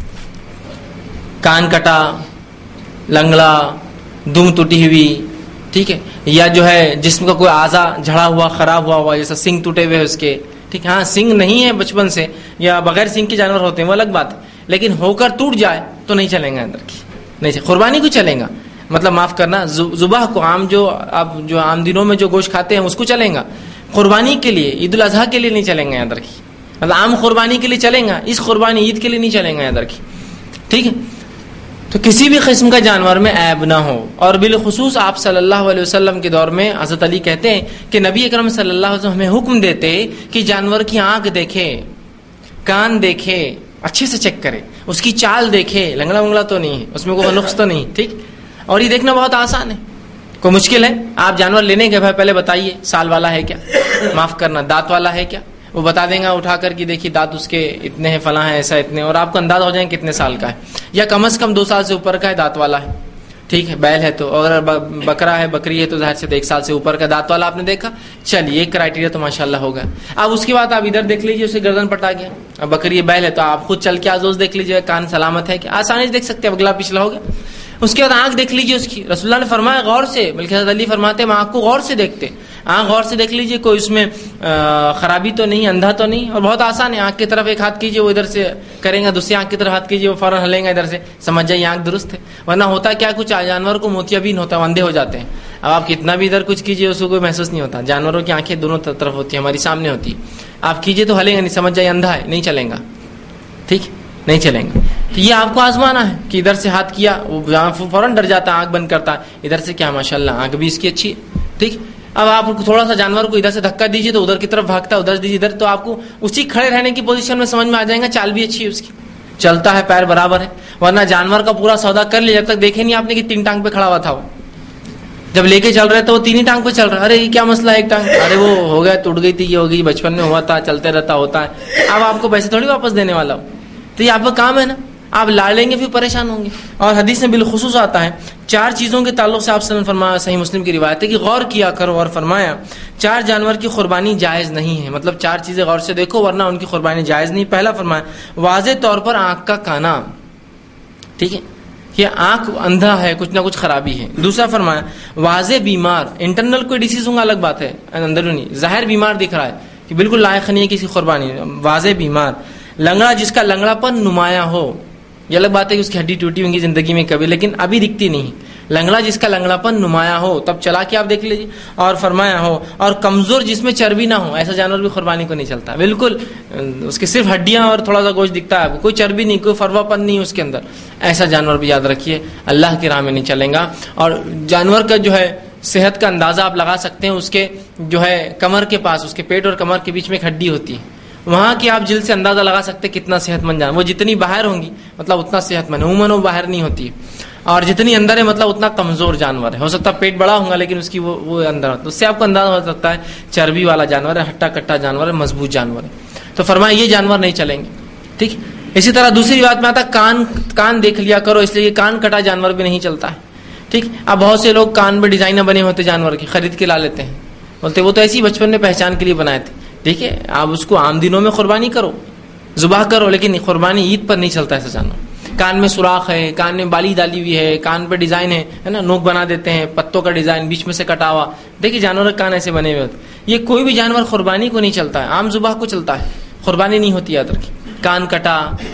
Speaker 1: کان کٹا، لنگڑا، دم ٹوٹی ہوئی، ٹھیک ہے، یا جو ہے جسم کا کوئی اعضا جھڑا ہوا خراب ہوا جیسا سنگ ٹوٹے ہوئے اس کے. ٹھیک، ہاں سنگ نہیں ہے بچپن سے یا بغیر سنگ کے جانور ہوتے ہیں وہ الگ بات ہے، لیکن ہو کر ٹوٹ جائے تو نہیں چلیں گا. اندر کی نہیں، قربانی کو چلیں گا، مطلب معاف کرنا ذبح کو، عام جو آپ جو عام دنوں میں جو گوشت کھاتے ہیں اس کو چلیں گا. قربانی کے لیے، عید الاضحیٰ کے لیے نہیں چلیں گے. اندر کی مطلب عام قربانی کے لیے چلیں گا، اس قربانی عید کے لیے نہیں چلیں گے. اندر کی ٹھیک ہے. تو کسی بھی قسم کا جانور میں عیب نہ ہو. اور بالخصوص آپ صلی اللہ علیہ وسلم کے دور میں حضرت علی کہتے ہیں کہ نبی اکرم صلی اللہ علیہ وسلم ہمیں حکم دیتے کہ جانور کی آنکھ دیکھے, کان دیکھے, اچھے سے چیک کرے, اس کی چال دیکھے, لنگڑا ونگڑا تو نہیں ہے, اس میں کوئی نقص تو نہیں. ٹھیک, اور یہ دیکھنا بہت آسان ہے, کوئی مشکل ہے؟ آپ جانور لینے کے بھائی پہلے بتائیے سال والا ہے کیا, معاف کرنا دانت والا ہے کیا, وہ بتا دیں گا اٹھا کر کے دیکھیے دانت اس کے اتنے ہیں, فلاں ہے, ایسا اتنے, اور آپ کو اندازہ ہو جائیں کتنے سال کا ہے, یا کم از کم 2 سال سے اوپر کا ہے, دانت والا ہے. ٹھیک ہے, بیل ہے تو, اگر بکرا ہے بکری ہے تو ظاہر سے 1 سال سے اوپر کا دانت والا آپ نے دیکھا, چلیے ایک کرائٹیریا تو ماشاءاللہ ہوگا. اب اس کے بعد آپ ادھر دیکھ لیجیے, اسے گردن پٹا گیا, اب بکری بیل ہے تو آپ خود چل کے آزوز دیکھ لیجیے کان سلامت ہے کہ آسانی سے دیکھ سکتے ہیں, اگلا پچھلا ہو گیا. اس کے بعد آنکھ دیکھ لیجیے اس کی, رسول اللہ نے فرمایا غور سے, بلکہ حضرت علی فرماتے ہیں آنکھ کو غور سے دیکھتے, آنکھ غور سے دیکھ لیجیے کوئی اس میں خرابی تو نہیں, اندھا تو نہیں. اور بہت آسان ہے, آنکھ کی طرف ایک ہاتھ کیجیے, وہ ادھر سے کریں گا, دوسری آنکھ کی طرف ہاتھ کیجیے, وہ فوراً ہلیں گا ادھر سے, سمجھ جائیے آنکھ درست ہے. ورنہ ہوتا کیا, کچھ جانور کو موتیابین ہوتا ہے, اندھے ہو جاتے ہیں. اب آپ کتنا بھی ادھر کچھ کیجیے اس کو کوئی محسوس نہیں ہوتا. جانوروں کی آنکھیں دونوں طرف ہوتی ہیں, ہماری سامنے ہوتی ہے, آپ کیجیے تو ہلیں گا نہیں, سمجھ جائیے اندھا ہے, نہیں چلیں گا. ٹھیک, نہیں چلیں گے. تو یہ آپ کو آزمانا ہے کہ ادھر سے ہاتھ کیا, وہ فوراً ڈر جاتا ہے, آنکھ بند کرتا ہے, ادھر سے کیا ماشاءاللہ آنکھ بھی اس کی اچھی ہے. ٹھیک, اب آپ تھوڑا سا جانور کو ادھر سے دھکا دیجیے تو ادھر کی طرف بھاگتا ہے, ادھر دیجیے ادھر, تو آپ کو اسی کھڑے رہنے کی پوزیشن میں سمجھ میں آ جائے گا, چال بھی اچھی ہے اس کی, چلتا ہے, پیر برابر ہے. ورنہ جانور کا پورا سودا کر لیا, جب تک دیکھے نہیں آپ نے کہ 3 ٹانگ پہ کھڑا ہوا تھا, وہ جب لے کے چل رہے تو وہ 3 ہی ٹانگ پہ چل رہا ہے. ارے یہ کیا مسئلہ ہے, ایک ٹانگ, ارے وہ ہو گیا, ٹوٹ گئی تھی, یہ ہو گئی, بچپن میں ہوا تھا, چلتے رہتا ہوتا ہے. اب آپ کو پیسے تھوڑی واپس دینے والا ہو, تو یہ آپ کا کام ہے نا, آپ لا لیں گے پھر پریشان ہوں گے. اور حدیث میں بالخصوص آتا ہے 4 چیزوں کے تعلق سے آپ صلی اللہ علیہ وسلم فرمایا, صحیح مسلم کی روایت ہے کہ غور کیا کرو, اور فرمایا 4 جانور کی قربانی جائز نہیں ہے, مطلب 4 چیزیں غور سے دیکھو ورنہ ان کی قربانی جائز نہیں. پہلا فرمایا واضح طور پر آنکھ کا کانا, ٹھیک ہے, کہ آنکھ اندھا ہے, کچھ نہ کچھ خرابی ہے. دوسرا فرمایا واضح بیمار, انٹرنل کوئی ڈیزیز ہوں گا الگ بات ہے, اندرونی ظاہر بیمار دکھ رہا ہے کہ بالکل لائق نہیں ہے کسی قربانی, واضح بیمار. لنگڑا, جس کا لنگڑا پن نمایاں ہو, یہ الگ بات ہے کہ اس کی ہڈی ٹوٹی ہوگی زندگی میں کبھی, لیکن ابھی دکھتی نہیں. لنگڑا جس کا لنگڑا پن نمایاں ہو, تب چلا کے آپ دیکھ لیجیے. اور فرمایا ہو, اور کمزور جس میں چربی نہ ہو, ایسا جانور بھی قربانی کو نہیں چلتا. بالکل اس کے صرف ہڈیاں اور تھوڑا سا گوشت دکھتا ہے, کوئی چربی نہیں, کوئی فروا پن نہیں اس کے اندر, ایسا جانور بھی یاد رکھیے اللہ کی راہ میں نہیں چلیں گا. اور جانور کا جو ہے صحت کا اندازہ آپ لگا سکتے ہیں, اس کے جو ہے کمر کے پاس, اس کے پیٹ اور کمر کے بیچ میں ایک ہڈی ہوتی ہے, وہاں کی آپ جلد سے اندازہ لگا سکتے کتنا صحت مند جانور. وہ جتنی باہر ہوں گی مطلب اتنا صحت مند, عموماً وہ باہر نہیں ہوتی ہے, اور جتنی اندر ہے مطلب اتنا کمزور جانور ہے. ہو سکتا ہے پیٹ بڑا ہوگا لیکن اس کی وہ اندر, تو اس سے آپ کو اندازہ ہو سکتا ہے چربی والا جانور ہے, ہٹا کٹا جانور ہے, مضبوط جانور ہے. تو فرمایا یہ جانور نہیں چلیں گے. ٹھیک, اسی طرح دوسری بات میں آتا کان دیکھ لیا کرو, اس لیے یہ کان کٹا جانور بھی نہیں چلتا ہے. ٹھیک, اب بہت سے لوگ کان پہ ڈیزائنر بنے ہوتے جانور کے, خرید کے لا لیتے ہیں, بولتے وہ تو ایسی بچپن میں پہچان کے لیے بنائے تھے. ٹھیک ہے, آپ اس کو عام دنوں میں قربانی کرو, ذبح کرو, لیکن قربانی عید پر نہیں چلتا ایسا جانور. کان میں سوراخ ہے, کان میں بالی ڈالی ہوئی ہے, کان پہ ڈیزائن ہے نا, نوک بنا دیتے ہیں, پتوں کا ڈیزائن بیچ میں سے کٹا ہوا, دیکھیے جانور کان ایسے بنے ہوئے ہوتے. یہ کوئی بھی جانور قربانی کو نہیں چلتا ہے, عام ذبح کو چلتا ہے, قربانی نہیں ہوتی. یاد رکھیے, کان کٹا,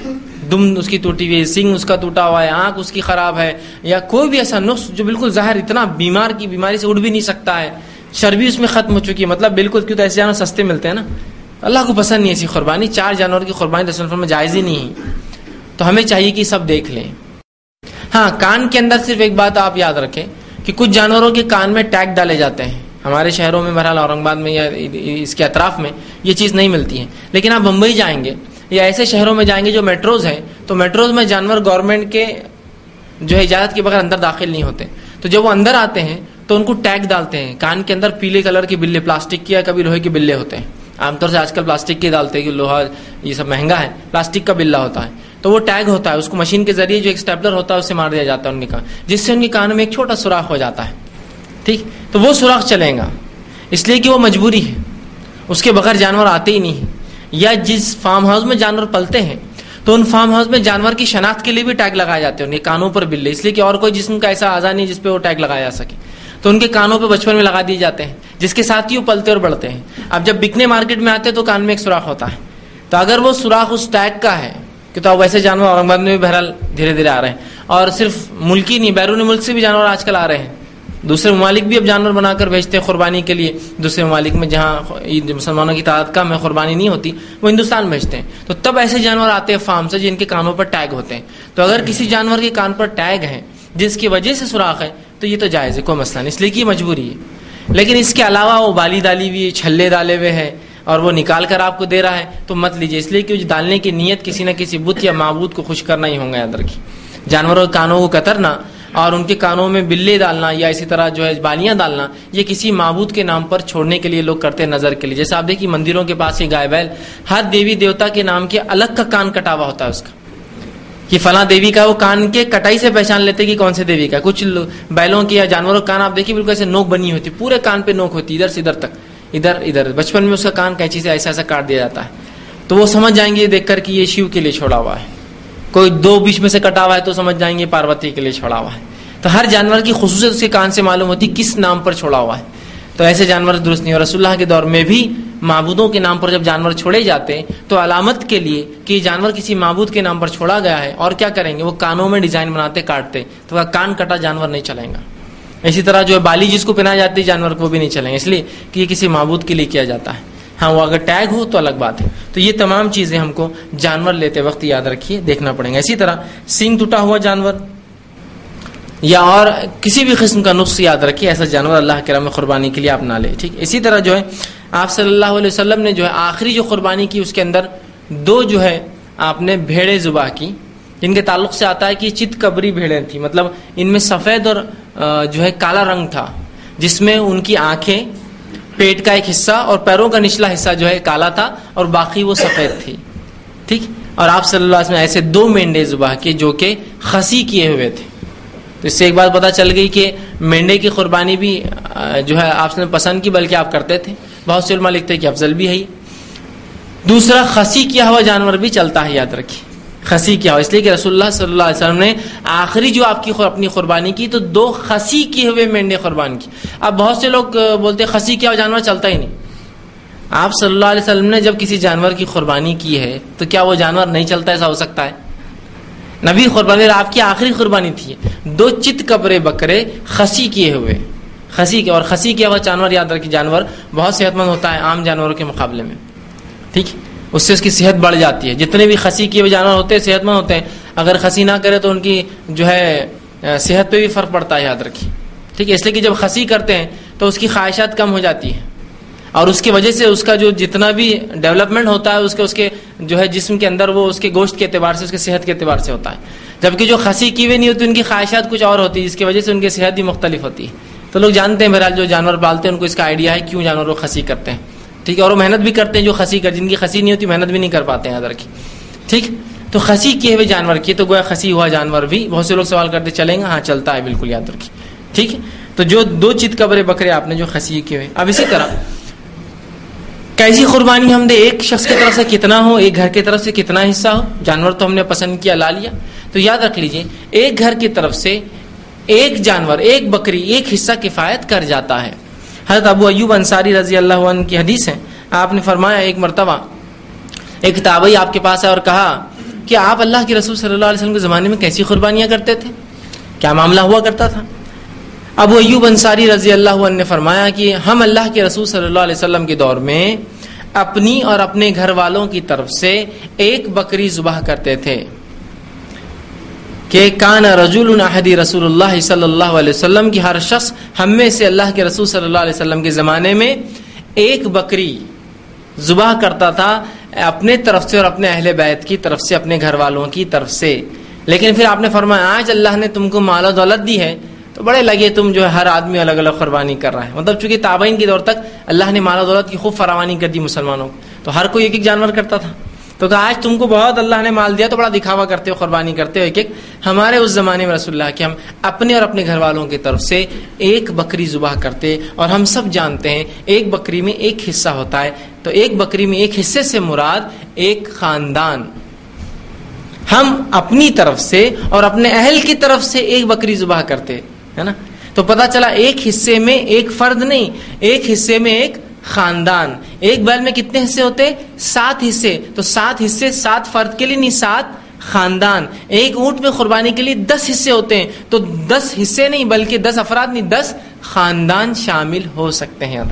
Speaker 1: دم اس کی ٹوٹی ہوئی ہے, سنگ اس کا ٹوٹا ہوا ہے, آنکھ اس کی خراب ہے, یا کوئی بھی ایسا نقص جو بالکل ظاہر, اتنا بیمار کی بیماری سے اٹھ بھی نہیں سکتا ہے, چربی اس میں ختم ہو چکی ہے, مطلب بالکل, کیوں تو ایسے جانور سستے ملتے ہیں نا, اللہ کو پسند نہیں ایسی قربانی. 4 جانور کی قربانی رسول اللہ میں جائز ہی نہیں ہے, تو ہمیں چاہیے کہ سب دیکھ لیں. ہاں, کان کے اندر صرف ایک بات آپ یاد رکھیں کہ کچھ جانوروں کے کان میں ٹیگ ڈالے جاتے ہیں. ہمارے شہروں میں بہرحال اورنگ آباد میں یا اس کے اطراف میں یہ چیز نہیں ملتی ہے, لیکن آپ بمبئی جائیں گے یا ایسے شہروں میں جائیں گے جو میٹروز ہیں, تو میٹروز میں جانور گورنمنٹ کے جو ہے اجازت کے بغیر اندر داخل نہیں ہوتے. تو جب وہ اندر آتے ہیں تو ان کو ٹیگ ڈالتے ہیں کان کے اندر, پیلے کلر کے بلے, پلاسٹک کے یا کبھی لوہے کے بلے ہوتے ہیں. عام طور سے آج کل پلاسٹک کے ڈالتے ہیں کہ لوہا یہ سب مہنگا ہے, پلاسٹک کا بلہ ہوتا ہے, تو وہ ٹیگ ہوتا ہے, اس کو مشین کے ذریعے جو ایک اسٹیپلر ہوتا ہے اس سے مار دیا جاتا ہے ان کے کان, جس سے ان کے کان میں ایک چھوٹا سوراخ ہو جاتا ہے. ٹھیک, تو وہ سوراخ چلیں گا, اس لیے کہ وہ مجبوری ہے, اس کے بغیر جانور آتے ہی نہیں. یا جس فارم ہاؤس میں جانور پلتے ہیں تو ان فارم ہاؤس میں جانور کی شناخت کے لیے بھی ٹیگ لگائے جاتے ہیں ان کے کانوں پر بلے, اس لیے کہ اور کوئی جسم کا ایسا اعضا نہیں جس پہ وہ ٹیگ لگایا جا سکے, تو ان کے کانوں پہ بچپن میں لگا دیے جاتے ہیں, جس کے ساتھ ہی وہ پلتے اور بڑھتے ہیں. اب جب بکنے مارکیٹ میں آتے ہیں تو کان میں ایک سوراخ ہوتا ہے, تو اگر وہ سوراخ اس ٹیگ کا ہے کہ تو اب ویسے جانور اورنگ آباد میں بھی بہرحال دھیرے دھیرے آ رہے ہیں, اور صرف ملکی نہیں, بیرون ملک سے بھی جانور آج کل آ رہے ہیں دوسرے ممالک بھی اب جانور بنا کر بھیجتے ہیں قربانی کے لیے. دوسرے ممالک میں جہاں مسلمانوں کی تعداد کم ہے, قربانی نہیں ہوتی, وہ ہندوستان بھیجتے ہیں. تو تب ایسے جانور آتے ہیں فارم سے جن کے کانوں پر ٹیگ ہوتے ہیں. تو اگر کسی جانور کے کان پر ٹیگ ہے جس کی وجہ سے سوراخ ہے تو یہ تو جائز ہے, کوئی مسئلہ نہیں, اس لیے کہ یہ مجبوری ہے. لیکن اس کے علاوہ وہ بالی ڈالی ہوئی, چھلے ڈالے ہوئے ہے اور وہ نکال کر آپ کو دے رہا ہے تو مت لیجیے, اس لیے کہ ڈالنے کی نیت کسی نہ کسی بت یا معبود کو خوش کرنا ہی ہوگا. یاد رکھیے, جانوروں کے کانوں کو کترنا اور ان کے کانوں میں بلے ڈالنا یا اسی طرح جو ہے بالیاں ڈالنا, یہ کسی معبود کے نام پر چھوڑنے کے لیے لوگ کرتے ہیں, نظر کے لیے. جیسے آپ دیکھیے مندروں کے پاس یہ گائے بیل, ہر دیوی دیوتا کے نام کے الگ کا کان کٹا ہوا ہوتا ہے اس کا, کہ فلاں دیوی کا, وہ کان کے کٹائی سے پہچان لیتے کہ کون سے دیوی کا. کچھ بیلوں کے یا جانوروں کا کان آپ دیکھیے بالکل ایسے نوک بنی ہوتی, پورے کان پہ نوک ہوتی, ادھر سے ادھر تک, ادھر ادھر. بچپن میں اس کا کان کینچی سے ایسا ایسا کاٹ دیا جاتا ہے, تو وہ سمجھ جائیں گے دیکھ کر کہ یہ شیو کے لیے چھوڑا ہوا ہے. کوئی دو بیچ میں سے کٹا ہوا ہے تو سمجھ جائیں گے پاروتی کے لیے چھوڑا ہوا ہے. تو ہر جانور کی خصوصیت اس کے کان سے معلوم ہوتی کس نام پر چھوڑا ہوا ہے. تو ایسے جانور درست نہیں. اور رسول اللہ کے دور میں بھی معبودوں کے نام پر جب جانور چھوڑے جاتے ہیں تو علامت کے لیے کہ یہ جانور کسی معبود کے نام پر چھوڑا گیا ہے, اور کیا کریں گے, وہ کانوں میں ڈیزائن بناتے کاٹتے, تو کان کٹا جانور نہیں چلے گا. اسی طرح جو ہے بالی جس کو پہنائی جاتی ہے جانور کو بھی نہیں چلیں گے, اس لیے کہ یہ کسی معبود کے لیے کیا جاتا ہے. ہاں وہ اگر ٹیگ ہو تو الگ بات ہے. تو یہ تمام چیزیں ہم کو جانور لیتے وقت یاد رکھیے, دیکھنا پڑیں گا. اسی طرح سینگ ٹوٹا ہوا جانور یا اور کسی بھی قسم کا نقص یاد رکھیے, ایسا جانور اللہ کے راہ میں قربانی کے لیے آپ نہ لیں. ٹھیک. اسی طرح جو ہے آپ صلی اللہ علیہ وسلم نے جو ہے آخری جو قربانی کی اس کے اندر دو جو ہے آپ نے بھیڑیں ذبح کی, جن کے تعلق سے آتا ہے کہ چت کبری بھیڑیں تھیں, مطلب ان میں سفید اور جو ہے کالا رنگ تھا, جس میں ان کی آنکھیں, پیٹ کا ایک حصہ اور پیروں کا نچلا حصہ جو ہے کالا تھا اور باقی وہ سفید تھی. ٹھیک. اور آپ صلی اللہ علیہ وسلم ایسے دو مینڈے ذبح کیے جو کہ خسی کیے ہوئے تھے. تو اس سے ایک بات پتہ چل گئی کہ مینڈے کی قربانی بھی جو ہے آپ نے پسند کی, بلکہ آپ کرتے تھے. بہت سے علماء لکھتے ہیں کہ افضل بھی ہے. دوسرا خسی کیا ہوا جانور بھی چلتا ہے, یاد رکھیے, خسی کیا ہوا, اس لیے کہ رسول اللہ صلی اللہ علیہ وسلم نے آخری جو آپ کی اپنی قربانی کی تو دو خسی کیے ہوئے مینڈے قربان کی. اب بہت سے لوگ بولتے ہیں خسی کیا ہوا جانور چلتا ہی نہیں. آپ صلی اللہ علیہ وسلم نے جب کسی جانور کی قربانی کی ہے تو کیا وہ جانور نہیں چلتا, ایسا ہو سکتا ہے؟ نبی قربانی آپ کی آخری قربانی تھی, دو چت کبرے بکرے خسی کیے ہوئے, خسی کے, اور خسی کیا ہوا جانور یاد رکھیے جانور بہت صحت مند ہوتا ہے عام جانوروں کے مقابلے میں. ٹھیک. اس سے اس کی صحت بڑھ جاتی ہے. جتنے بھی خسی کیے ہوئے جانور ہوتے ہیں صحت مند ہوتے ہیں, اگر خسی نہ کرے تو ان کی جو ہے صحت پہ بھی فرق پڑتا ہے, یاد رکھیے. ٹھیک ہے. اس لیے کہ جب خسی کرتے ہیں تو اس کی خواہشات کم ہو جاتی ہیں, اور اس کی وجہ سے اس کا جو جتنا بھی ڈیولپمنٹ ہوتا ہے اس کے جو ہے جسم کے اندر, وہ اس کے گوشت کے اعتبار سے, اس کے صحت کے اعتبار سے ہوتا ہے. جبکہ جو خسی کی ہوئی نہیں ہوتی ان کی خواہشات کچھ اور ہوتی ہے, جس کی وجہ سے ان کی صحت بھی مختلف ہوتی ہے. تو لوگ جانتے ہیں بہرحال جو جانور پالتے ہیں ان کو اس کا آئیڈیا ہے کیوں جانور کو خسی کرتے ہیں. ٹھیک ہے. اور وہ محنت بھی کرتے ہیں جو خسی کر, جن کی خسی نہیں ہوتی محنت بھی نہیں کر پاتے ہیں, یاد رکھیے. ٹھیک. تو خسی کیے ہوئے جانور کی, تو گویا خسی ہوا جانور بھی بہت سے لوگ سوال کرتے چلیں گا, ہاں چلتا ہے بالکل, یاد رکھیے. ٹھیک. تو جو دو چت کبرے بکرے آپ نے جو خسی کیے ہوئے. اب اسی طرح کیسی قربانی ہم دے, ایک شخص کی طرف سے کتنا ہو, ایک گھر کی طرف سے کتنا حصہ ہو. جانور تو ہم نے پسند کیا, لا لیا, تو یاد رکھ لیجئے ایک گھر کی طرف سے ایک جانور, ایک بکری, ایک حصہ کفایت کر جاتا ہے. حضرت ابو ایوب انصاری رضی اللہ عنہ کی حدیث ہے, آپ نے فرمایا ایک مرتبہ ایک تابعی آپ کے پاس ہے اور کہا کہ آپ اللہ کے رسول صلی اللہ علیہ وسلم کے زمانے میں کیسی قربانیاں کرتے تھے, کیا معاملہ ہوا کرتا تھا؟ ابو ایوب انصاری رضی اللہ عنہ نے فرمایا کہ ہم اللہ کے رسول صلی اللہ علیہ وسلم کے دور میں اپنی اور اپنے گھر والوں کی طرف سے ایک بکری ذبح کرتے تھے. کہ کان رجل احد رسول اللہ صلی اللہ علیہ وسلم کی, ہر شخص ہم میں سے اللہ کے رسول صلی اللہ علیہ وسلم کے زمانے میں ایک بکری ذبح کرتا تھا اپنے طرف سے اور اپنے اہل بیت کی طرف سے, اپنے گھر والوں کی طرف سے. لیکن پھر آپ نے فرمایا آج اللہ نے تم کو مال و دولت دی ہے تو بڑے لگے تم جو ہے ہر آدمی الگ الگ قربانی کر رہا ہے. مطلب چونکہ تابعین کے دور تک اللہ نے مال و دولت کی خوب فراوانی کر دی مسلمانوں کو, تو ہر کوئی ایک ایک جانور کرتا تھا. تو کہا آج تم کو بہت اللہ نے مال دیا تو بڑا دکھاوا کرتے ہو, قربانی کرتے ہو ایک ایک. ہمارے اس زمانے میں رسول اللہ کہ ہم اپنے اور اپنے گھر والوں کی طرف سے ایک بکری ذبح کرتے, اور ہم سب جانتے ہیں ایک بکری میں ایک حصہ ہوتا ہے. تو ایک بکری میں ایک حصے سے مراد ایک خاندان. ہم اپنی طرف سے اور اپنے اہل کی طرف سے ایک بکری ذبح کرتے, ہے نا. تو پتہ چلا ایک حصے میں ایک فرد نہیں, ایک حصے میں ایک خاندان. ایک بیل میں کتنے حصے ہوتے؟ 7 حصے. تو 7 حصے 7 فرد کے لیے نہیں, 7 خاندان. ایک اونٹ میں قربانی کے لیے 10 حصے ہوتے ہیں, تو 10 حصے نہیں بلکہ 10 افراد نہیں 10 خاندان شامل ہو سکتے ہیں.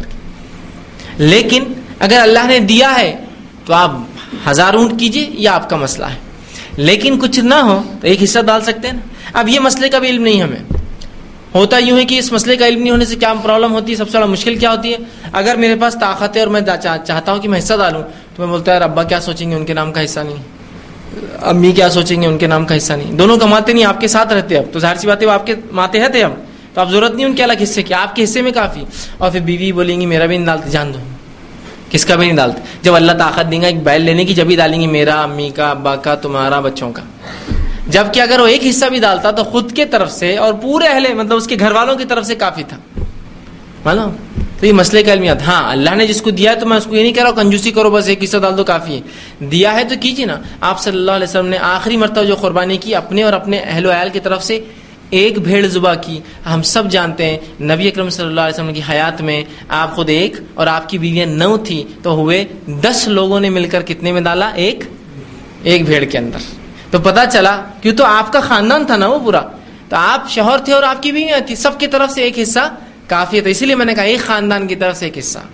Speaker 1: لیکن اگر اللہ نے دیا ہے تو آپ 1000 اونٹ کیجئے, یہ آپ کا مسئلہ ہے. لیکن کچھ نہ ہو تو ایک حصہ ڈال سکتے ہیں نا. اب یہ مسئلے کا بھی علم نہیں ہمیں. ہوتا یوں ہے کہ اس مسئلے کا علم نہیں ہونے سے کیا پرابلم ہوتی ہے, سب سے بڑا مشکل کیا ہوتی ہے, اگر میرے پاس طاقت ہے اور میں چاہتا ہوں کہ میں حصہ ڈالوں, تو میں بولتا ہے ابا کیا سوچیں گے, ان کے نام کا حصہ نہیں, امی کیا سوچیں گے, ان کے نام کا حصہ نہیں. دونوں کماتے نہیں, آپ کے ساتھ رہتے, اب تو ظاہر سی بات ہے وہ آپ کے ماتحت ہے, اب تو آپ ضرورت نہیں ان کے الگ حصے کی, آپ کے حصے میں کافی. اور پھر بیوی بولیں گی میرا بھی نہیں ڈالتے, جان دو کس کا بھی نہیں ڈالتے. جب اللہ طاقت دیں گا ایک بیل لینے کی, جب بھی ڈالیں گی میرا, امی کا, ابا کا, تمہارا, بچوں کا. جبکہ اگر وہ ایک حصہ بھی ڈالتا تو خود کے طرف سے اور پورے اہل مطلب اس کے گھر والوں کی طرف سے کافی تھا. معلوم, تو یہ مسئلے کا علم. ہاں اللہ نے جس کو دیا ہے تو میں اس کو یہ نہیں کہہ رہا ہوں کنجوسی کرو بس ایک حصہ ڈال دو کافی ہے, دیا ہے تو کیجیے نا. آپ صلی اللہ علیہ وسلم نے آخری مرتبہ جو قربانی کی اپنے اور اپنے اہل و عیال کی طرف سے ایک بھیڑ ذبح کی. ہم سب جانتے ہیں نبی اکرم صلی اللہ علیہ وسلم کی حیات میں آپ خود ایک اور آپ کی بیویاں 9 تھی, تو ہوئے 10 لوگوں نے مل کر کتنے میں ڈالا, ایک بھیڑ کے اندر. تو پتا چلا کیوں تو آپ کا خاندان تھا نا وہ پورا, تو آپ شوہر تھے اور آپ کی بیویاں تھی, سب کی طرف سے ایک حصہ کافی ہے. تو اسی لیے میں نے کہا ایک خاندان کی طرف سے ایک حصہ.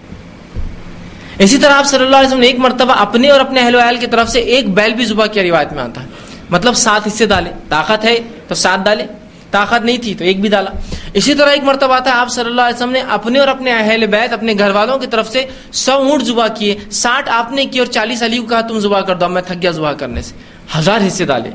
Speaker 1: اسی طرح آپ صلی اللہ علیہ وسلم نے ایک مرتبہ اپنے اور اپنے اہل و عیال کی طرف سے ایک بیل بھی ذبح کیا, روایت میں آتا ہے. مطلب 7 حصے ڈالے, طاقت ہے تو 7 ڈالے, طاقت نہیں تھی تو ایک بھی ڈالا. اسی طرح ایک مرتبہ آتا ہے آپ صلی اللہ علیہ وسلم نے اپنے اور اپنے اہل بیت اپنے گھر والوں کی طرف سے 100 اونٹ ذبح کیے, 60 آپ نے کیے اور 40 علی کو کہا تم ذبح کر دو, میں تھک گیا ذبح کرنے سے. 1000 حصے ڈالے.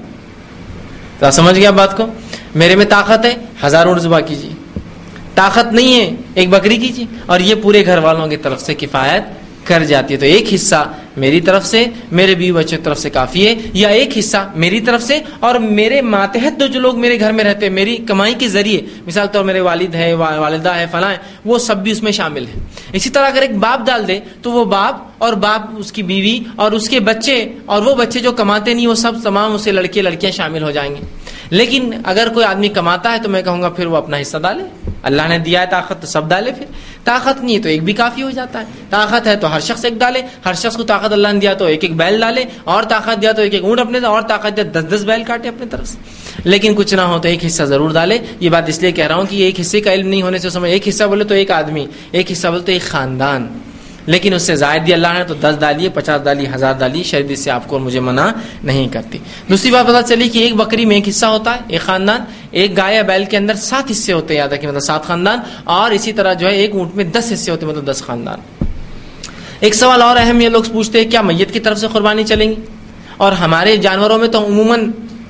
Speaker 1: تو سمجھ گیا بات کو, میرے میں طاقت ہے 1000 اونٹ ذبح کیجیے, طاقت نہیں ہے ایک بکری کیجیے, اور یہ پورے گھر والوں کی طرف سے کفایت کر جاتی ہے. تو ایک حصہ میری طرف سے, میرے بیوی بچوں کی طرف سے کافی ہے, یا ایک حصہ میری طرف سے اور میرے ماتحت جو لوگ میرے گھر میں رہتے ہیں میری کمائی کے ذریعے, مثال طور میرے والد ہے, والدہ ہے, فلاں ہے, وہ سب بھی اس میں شامل ہیں. اسی طرح اگر ایک باپ ڈال دے تو وہ باپ اور باپ اس کی بیوی اور اس کے بچے اور وہ بچے جو کماتے نہیں وہ سب تمام اسے لڑکے لڑکیاں شامل ہو جائیں گے. لیکن اگر کوئی آدمی کماتا ہے تو میں کہوں گا پھر وہ اپنا حصہ ڈالے. اللہ نے دیا ہے طاقت تو سب ڈالے, پھر طاقت نہیں ہے تو ایک بھی کافی ہو جاتا ہے. طاقت ہے تو ہر شخص ایک ڈالے, ہر شخص کو طاقت اللہ نے دیا تو ایک بیل ڈالے, اور طاقت دیا تو ایک اونٹ اپنے, اور طاقت دیا 10 بیل کاٹے اپنے طرف سے. لیکن کچھ نہ ہو تو ایک حصہ ضرور ڈالے. یہ بات اس لیے کہہ رہا ہوں کہ ایک حصے کا علم نہیں ہونے سے سمجھ, ایک حصہ بولے تو ایک آدمی, ایک حصہ بولے تو ایک خاندان, لیکن اس سے زائد دیا اللہ نے تو 10 ڈالیے, 50 ڈالیے, 1000 ڈالیے, شریعت اس سے آپ کو اور مجھے منع نہیں کرتی. دوسری بات پتہ چلی کہ ایک بکری میں ایک حصہ ہوتا ہے, ایک خاندان. ایک گائے یا بیل کے اندر 7 حصے ہوتے ہیں, یاد رکھیں, مطلب 7 خاندان. اور اسی طرح جو ہے ایک اونٹ میں 10 حصے ہوتے ہیں, مطلب 10 خاندان. ایک سوال اور اہم, یہ لوگ پوچھتے ہیں کیا میت کی طرف سے قربانی چلیں گی؟ اور ہمارے جانوروں میں تو عموماً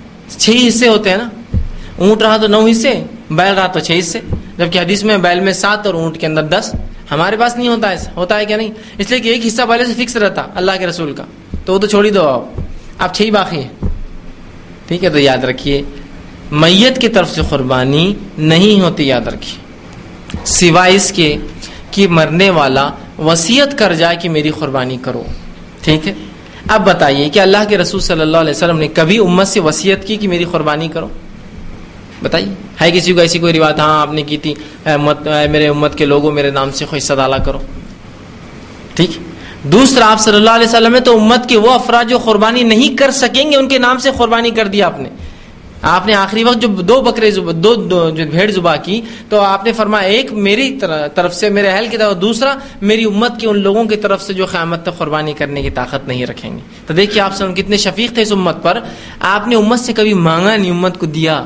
Speaker 1: 6 حصے ہوتے ہیں نا, اونٹ رہا تو 9 حصے, بیل رہا تو 6 حصے, جبکہ حدیث میں بیل میں 7 اور اونٹ کے اندر 10. ہمارے پاس نہیں ہوتا ایسا, ہوتا ہے کیا نہیں؟ اس لیے کہ ایک حصہ پہلے سے فکس رہتا اللہ کے رسول کا, تو وہ تو چھوڑ ہی دو, آپ 6 باقی ہیں. ٹھیک ہے, تو یاد رکھیے میت کی طرف سے قربانی نہیں ہوتی, یاد رکھیے, سوائے اس کے کہ مرنے والا وصیت کر جائے کہ میری قربانی کرو. ٹھیک ہے, اب بتائیے کہ اللہ کے رسول صلی اللہ علیہ وسلم نے کبھی امت سے وصیت کی کہ میری قربانی کرو؟ بتائیے, ہے کسی کو ایسی کوئی روایت؟ ہاں آپ نے کی تھی, میرے امت کے لوگوں میرے نام سے کوئی حصہ ڈالا کرو. ٹھیک. دوسرا, آپ صلی اللہ علیہ وسلم نے تو امت کے وہ افراد جو قربانی نہیں کر سکیں گے ان کے نام سے قربانی کر دیا. آپ نے آخری وقت جو 2 بکرے دو جو بھیڑ ذبح کی, تو آپ نے فرمایا ایک میری طرف سے میرے اہل کی طرف, دوسرا میری امت کے ان لوگوں کی طرف سے جو قیامت تک قربانی کرنے کی طاقت نہیں رکھیں گے. تو دیکھیے آپ سے کتنے شفیق تھے اس امت پر, آپ نے امت سے کبھی مانگا نہیں, امت کو دیا.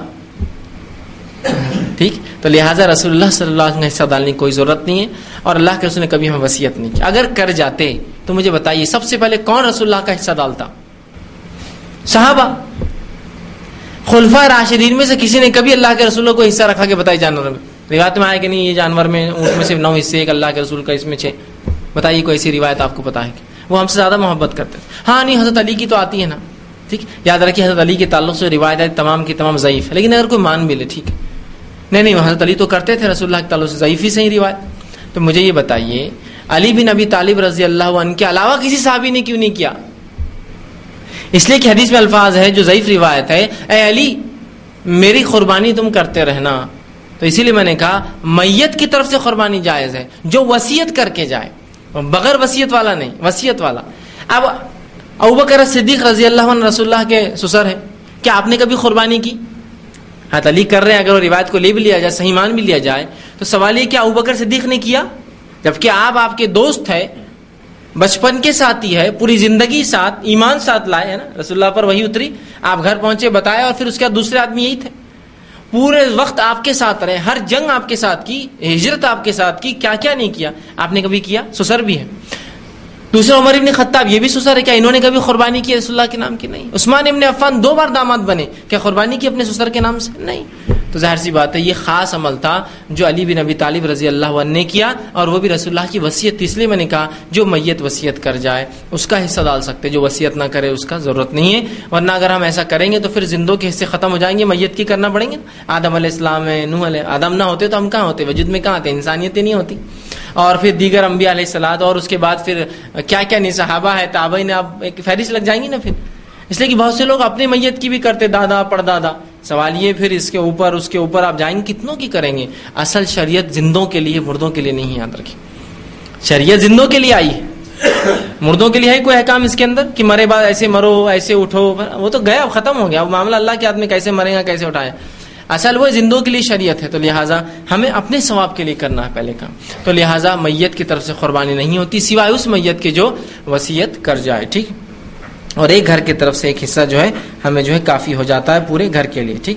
Speaker 1: ٹھیک, تو لہٰذا رسول اللہ صلی اللہ علیہ وسلم نے حصہ ڈالنے کی کوئی ضرورت نہیں ہے, اور اللہ کے رسول نے کبھی ہمیں وصیت نہیں کی. اگر کر جاتے تو مجھے بتائیے سب سے پہلے کون رسول اللہ کا حصہ ڈالتا؟ صحابہ. خلفاء راشدین میں سے کسی نے کبھی اللہ کے رسول کو حصہ رکھا کہ بتائیے جانور میں؟ روایت میں آیا کہ نہیں, یہ جانور میں اونٹ میں صرف 9 حصے, ایک اللہ کے رسول کا اس میں 6. بتائیے کوئی ایسی روایت آپ کو پتا ہے کہ وہ ہم سے زیادہ محبت کرتے ہیں؟ ہاں نہیں, حضرت علی کی تو آتی ہے نا. ٹھیک, یاد رکھیے حضرت علی کے تعلق سے روایت تمام کی تمام ضعیف ہے, لیکن اگر کوئی مان بھی لے ٹھیک ہے, نہیں حضرت علی تو کرتے تھے رسول اللہ کے تعلق سے, ضعیف ہی صحیح روایت. تو مجھے یہ بتائیے علی بن ابی طالب رضی اللہ عنہ کے علاوہ کسی صحابی نے کیوں نہیں کیا؟ اس لیے کہ حدیث میں الفاظ ہے جو ضعیف روایت ہے, اے علی میری قربانی تم کرتے رہنا. تو اسی لیے میں نے کہا میت کی طرف سے قربانی جائز ہے جو وصیت کر کے جائے, بغیر وصیت والا نہیں, وصیت والا. اب ابوبکر صدیق رضی اللہ عنہ رسول اللہ کے سسر ہیں, کیا آپ نے کبھی قربانی کی؟ حضرت علی کر رہے ہیں، اگر وہ روایت کو لے بھی لیا جائے، صحیح مان بھی لیا جائے، تو سوال یہ کہ ابوبکر صدیق نے کیا؟ جبکہ آپ کے دوست ہے، بچپن کے ساتھی ہے، پوری زندگی ساتھ ایمان ساتھ لائے، ہے نا، رسول اللہ پر وحی اتری، آپ گھر پہنچے، بتایا، اور پھر اس کے بعد دوسرے آدمی یہی تھے، پورے وقت آپ کے ساتھ رہے، ہر جنگ آپ کے ساتھ کی، ہجرت آپ کے ساتھ کی، کیا کیا نہیں کیا؟ آپ نے کبھی کیا؟ سسر بھی ہے۔ دوسرا عمر ابن خطاب، یہ بھی سسر ہے، کیا انہوں نے کبھی قربانی کی رسول اللہ کے نام کی؟ نہیں۔ عثمان ابن عفان 2 بار داماد بنے، کیا قربانی کی اپنے سسر کے نام سے؟ نہیں۔ تو ظاہر سی بات ہے یہ خاص عمل تھا جو علی بن ابی طالب رضی اللہ عنہ نے کیا، اور وہ بھی رسول اللہ کی وصیت، اس لیے میں نے کہا جو میت وصیت کر جائے اس کا حصہ ڈال سکتے، جو وصیت نہ کرے اس کا ضرورت نہیں ہے، ورنہ اگر ہم ایسا کریں گے تو پھر زندوں کے حصے ختم ہو جائیں گے، میت کی کرنا پڑیں گے۔ آدم علیہ السلام ہے، نوح علیہ، آدم نہ ہوتے تو ہم کہاں ہوتے، وجود میں کہاں آتے، انسانیت ہی نہیں ہوتی، اور پھر دیگر انبیاء علیہ الصلوۃ، اور اس کے بعد پھر کیا کیا نہیں، صحابہ ہے، تابعین، اب ایک فہرست لگ جائیں گی نا پھر، اس لیے کہ بہت سے لوگ اپنے میت کی بھی کرتے، دادا پردادا، سوال یہ پھر اس کے اوپر آپ جائیں گے کتنوں کی کریں گے؟ اصل شریعت زندوں کے لیے، مردوں کے لیے نہیں، یاد رکھیں، شریعت زندوں کے لیے آئی ہے، مردوں کے لیے ہے کوئی احکام اس کے اندر کہ مرے بعد ایسے مرو، ایسے اٹھو، وہ تو گیا، ختم ہو گیا وہ معاملہ، اللہ کے آدمی کیسے مرے گا، کیسے اٹھائے، اصل وہ زندوں کے لیے شریعت ہے، تو لہٰذا ہمیں اپنے ثواب کے لیے کرنا ہے پہلے کام، تو لہٰذا میت کی طرف سے قربانی نہیں ہوتی سوائے اس میت کے جو وصیت کر جائے، ٹھیک، اور ایک گھر کی طرف سے ایک حصہ جو ہے ہمیں جو ہے کافی ہو جاتا ہے پورے گھر کے لیے، ٹھیک۔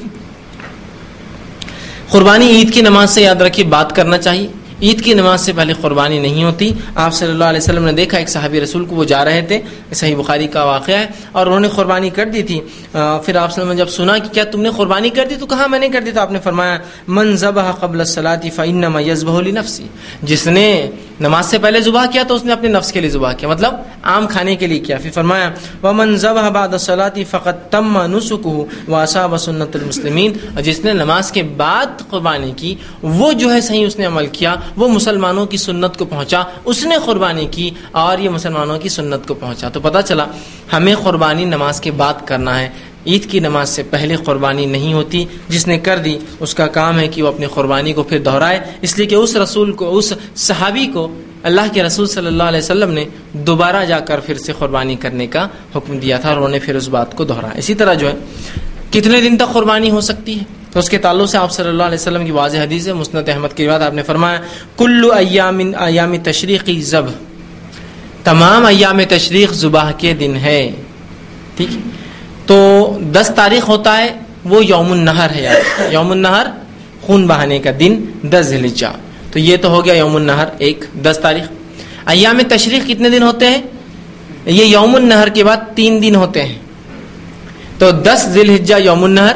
Speaker 1: قربانی عید کی نماز سے یاد رکھیے بات کرنا چاہیے، عید کی نماز سے پہلے قربانی نہیں ہوتی۔ آپ صلی اللہ علیہ وسلم نے دیکھا ایک صحابی رسول کو، وہ جا رہے تھے، صحیح بخاری کا واقعہ ہے، اور انہوں نے قربانی کر دی تھی، پھر آپ صلی اللہ علیہ وسلم نے جب سنا کہ کیا تم نے قربانی کر دی، تو کہا میں نے کر دی، تو آپ نے فرمایا من ذبح قبل الصلاۃ فانما یذبح لنفسه، جس نے نماز سے پہلے ذبح کیا تو اس نے اپنے نفس کے لیے ذبح کیا، مطلب عام کھانے کے لیے کیا۔ پھر فرمایا ومن ذبح بعد الصلاۃ فقد تم نسکه واصاب سنت المسلمین، اور جس نے نماز کے بعد قربانی کی وہ جو ہے صحیح اس نے عمل کیا، وہ مسلمانوں کی سنت کو پہنچا، اس نے قربانی کی اور یہ مسلمانوں کی سنت کو پہنچا۔ تو پتہ چلا ہمیں قربانی نماز کے بعد کرنا ہے، عید کی نماز سے پہلے قربانی نہیں ہوتی، جس نے کر دی اس کا کام ہے کہ وہ اپنی قربانی کو پھر دہرائے، اس لیے کہ اس رسول کو، اس صحابی کو اللہ کے رسول صلی اللہ علیہ وسلم نے دوبارہ جا کر پھر سے قربانی کرنے کا حکم دیا تھا، اور انہوں نے پھر اس بات کو دہرایا۔ اسی طرح جو ہے کتنے دن تک قربانی ہو سکتی ہے، تو اس کے تعلق سے آپ صلی اللہ علیہ وسلم کی واضح حدیث ہے، مسند احمد کی روایت، آپ نے فرمایا کل ایام تشریقی ذبح، تمام ایام تشریق ذبح کے دن ہے، ٹھیک۔ تو 10 تاریخ ہوتا ہے وہ یوم النحر ہے، یار یوم النحر خون بہانے کا دن 10 ذی الحجہ، تو یہ تو ہو گیا یوم النحر 10 تاریخ۔ ایام تشریق کتنے دن ہوتے ہیں؟ یہ یوم النحر کے بعد 3 دن ہوتے ہیں، تو 10 ذی الحجہ یوم النحر،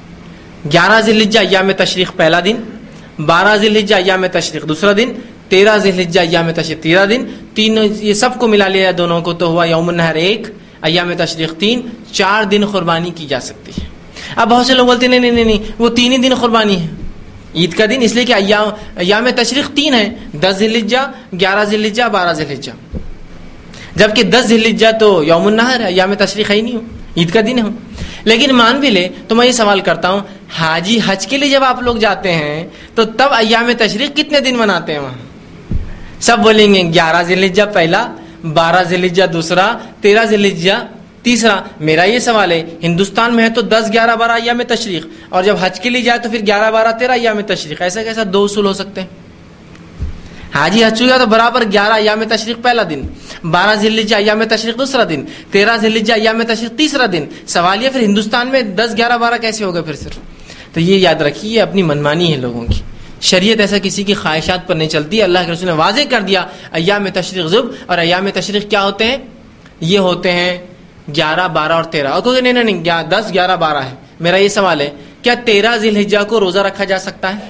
Speaker 1: 11 ذی الحجہ ایام تشریق پہلا دن، 12 ذی الحجہ ایام تشریق دوسرا دن، 13 ذی الحجہ ایام تشریق تیسرا دن، تینوں یہ سب کو ملا لیا دونوں کو تو ہوا یوم النحر 1، ایام تشریق 3، 4 دن قربانی کی جا سکتی ہے۔ اب بہت سے لوگ بولتے ہیں نہیں وہ 3 ہی دن قربانی ہے عید کا دن، اس لیے کہ ایام تشریق 3 ہے، 10 ذی الحجہ، 11 ذی الحجہ، 12 ذی الحجہ، جبکہ 10 ذی الحجہ تو یوم النحر ہے، ایام تشریق ہے ہی نہیں ہو، عید کا دن ہو۔ لیکن مان بھی لے تو میں یہ سوال کرتا ہوں، حاجی حج کے لیے جب آپ لوگ جاتے ہیں تو تب ایام تشریق کتنے دن مناتے ہیں وہاں؟ سب بولیں گے 11 ذی الحجہ پہلا، 12 ذی الحجہ دوسرا، 13 ذی الحجہ تیسرا۔ میرا یہ سوال ہے، ہندوستان میں ہے تو 10 11 12 ایام تشریق، اور جب حج کے لیے جائے تو پھر 11 12 13 ایام تشریق، ایسا کیسا 2 اصول ہو سکتے ہیں؟ حاجی حج ہوا تو برابر 11 ایام تشریق پہلا دن، 12 ذی الحجہ ایام تشریق دوسرا دن، 13 ذی الحجہ ایام تشریق تیسرا دن۔ سوال یہ پھر ہندوستان میں 10 11 12 کیسے ہوگا پھر صرف؟ تو یہ یاد رکھیے اپنی منمانی ہے لوگوں کی، شریعت ایسا کسی کی خواہشات پر نہیں چلتی۔ اللہ کے رسول نے واضح کر دیا ایام تشریق ذب، اور ایام تشریق کیا ہوتے ہیں؟ یہ ہوتے ہیں 11 12 اور 13۔ اور کوئی نہیں 10 11 12 ہے۔ میرا یہ سوال ہے، کیا 13 ذی الحجہ کو روزہ رکھا جا سکتا ہے؟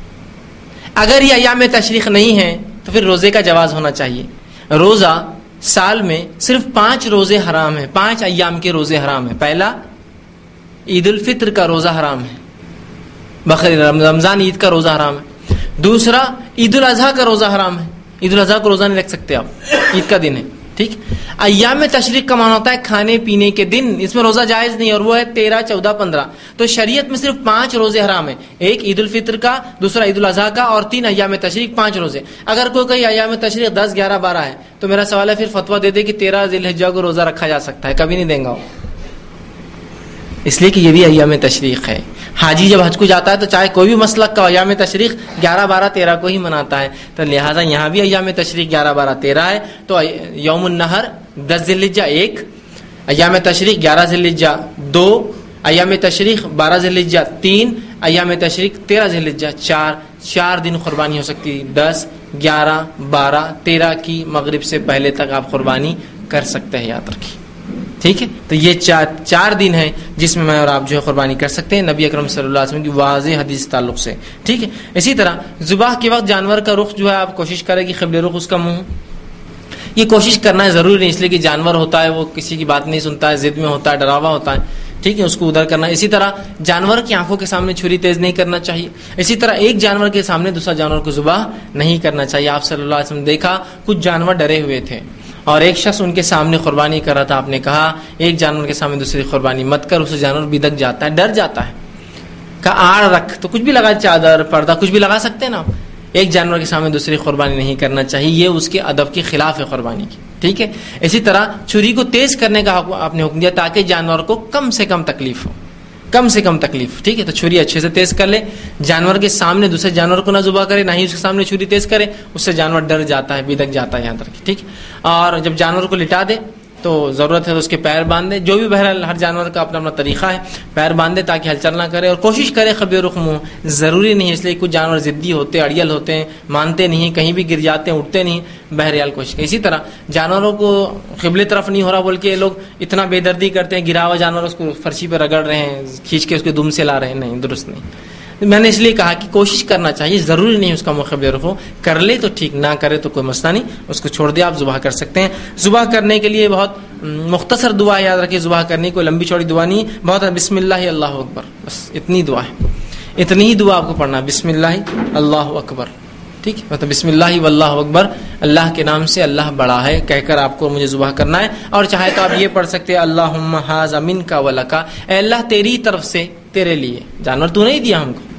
Speaker 1: اگر یہ ایام تشریق نہیں ہے تو پھر روزے کا جواز ہونا چاہیے۔ روزہ سال میں صرف 5 روزے حرام ہیں، 5 ایام کے روزے حرام ہیں۔ پہلا عید الفطر کا روزہ حرام ہے، بقرعید رمضان عید کا روزہ حرام ہے۔ دوسرا عید الاضحیٰ کا روزہ حرام ہے، عید الاضحیٰ کو روزہ نہیں رکھ سکتے آپ، عید کا دن ہے، ٹھیک۔ ایام تشریق کا معنی ہوتا ہے کھانے پینے کے دن، اس میں روزہ جائز نہیں، اور وہ ہے 13 14 15۔ تو شریعت میں صرف 5 روزے حرام ہیں، ایک عید الفطر کا، دوسرا عید الاضحیٰ کا، اور 3 ایام تشریق، 5 روزے۔ اگر کوئی کہیں ایام تشریق 10 11 12 ہے تو میرا سوال ہے پھر فتویٰ دے دے کہ 13 ذی الحجہ کو روزہ رکھا جا سکتا ہے، کبھی نہیں دیں گا وہ۔ اس لیے کہ یہ بھی ایام تشریق ہے. حاجی جب حج کو جاتا ہے تو چاہے کوئی بھی مسلک کا ایام تشریق 11 12 13 کو ہی مناتا ہے, تو لہٰذا یہاں بھی ایام تشریق 11 12 13 ہے. تو یوم النحر 10 ذی الحجہ 1, ایام تشریق 11 ذی الحجہ 2, ایام تشریق 12 ذی الحجہ 3, ایام تشریق 13 ذی الحجہ 4 دن قربانی ہو سکتی ہے. 10 11 12 13 کی مغرب سے پہلے تک آپ قربانی کر سکتے ہیں, یاد رکھیے. ٹھیک ہے, تو یہ 4 دن ہیں جس میں میں اور آپ جو ہے قربانی کر سکتے ہیں نبی اکرم صلی اللہ علیہ وسلم کی واضح حدیث تعلق سے. ٹھیک ہے, اسی طرح ذبح کے وقت جانور کا رخ جو ہے آپ کوشش کریں کہ قبل رخ اس کا منہ. یہ کوشش کرنا ہے ضروری نہیں, اس لیے کہ جانور ہوتا ہے وہ کسی کی بات نہیں سنتا ہے, ضد میں ہوتا ہے, ڈراوا ہوتا ہے. ٹھیک ہے, اس کو ادھر کرنا ہے. اسی طرح جانور کی آنکھوں کے سامنے چھری تیز نہیں کرنا چاہیے. اسی طرح ایک جانور کے سامنے دوسرا جانور کو ذبح نہیں کرنا چاہیے. آپ صلی اللہ علیہ وسلم دیکھا کچھ جانور ڈرے ہوئے تھے اور ایک شخص ان کے سامنے قربانی کر رہا تھا. آپ نے کہا ایک جانور کے سامنے دوسری قربانی مت کر, اسے جانور بدک جاتا ہے, ڈر جاتا ہے. کہا آڑ رکھ, تو کچھ بھی لگا, چادر پردہ کچھ بھی لگا سکتے ہیں نا. ایک جانور کے سامنے دوسری قربانی نہیں کرنا چاہیے, یہ اس کے ادب کے خلاف ہے قربانی کی. ٹھیک ہے, اسی طرح چھری کو تیز کرنے کا آپ نے حکم دیا تاکہ جانور کو کم سے کم تکلیف ہو, کم سے کم تکلیف. ٹھیک ہے, تو چھری اچھے سے تیز کر لے. جانور کے سامنے دوسرے جانور کو نہ ذبح کرے, نہ ہی اس کے سامنے چھری تیز کرے, اس سے جانور ڈر جاتا ہے, بدک جاتا ہے, یاد رکھیے. ٹھیک ہے, اور جب جانور کو لٹا دے تو ضرورت ہے تو اس کے پیر باندھ دے. جو بھی بہرحال ہر جانور کا اپنا اپنا طریقہ ہے, پیر باندھ دے تاکہ ہلچل نہ کرے, اور کوشش کرے قبل رخ منہ. ضروری نہیں, اس لیے کچھ جانور ضدی ہوتے ہیں, اڑیل ہوتے ہیں, مانتے نہیں, کہیں بھی گر جاتے ہیں, اٹھتے نہیں. بہرحال کوشش کرے. اسی طرح جانوروں کو قبلے طرف نہیں ہو رہا بول کے لوگ اتنا بے دردی کرتے ہیں, گرا ہوا جانور اس کو فرشی پہ رگڑ رہے ہیں, کھینچ کے اس کے دم سے لا رہے ہیں. نہیں, درست نہیں. میں نے اس لیے کہا کہ کوشش کرنا چاہیے, ضروری نہیں اس کا قبل رخ ہو. کر لے تو ٹھیک, نہ کرے تو کوئی مسئلہ نہیں, اس کو چھوڑ دے, آپ ذبح کر سکتے ہیں. ذبح کرنے کے لیے بہت مختصر دعا یاد رکھیے. ذبح کرنے کوئی لمبی چوڑی دعا نہیں, بہت بسم اللہ اللہ اکبر, بس اتنی دعا ہے. اتنی ہی دعا آپ کو پڑھنا, بسم اللہ اللہ اکبر. ٹھیک ہے, مطلب بسم اللہ واللہ اکبر, اللہ کے نام سے اللہ بڑا ہے کہہ کر آپ کو مجھے ذبح کرنا ہے. اور چاہے تو آپ یہ پڑھ سکتے ہیں اللہم ھذا منک ولک, اے اللہ تیری طرف سے تیرے لیے, جانور تو نہیں دیا ہم کو,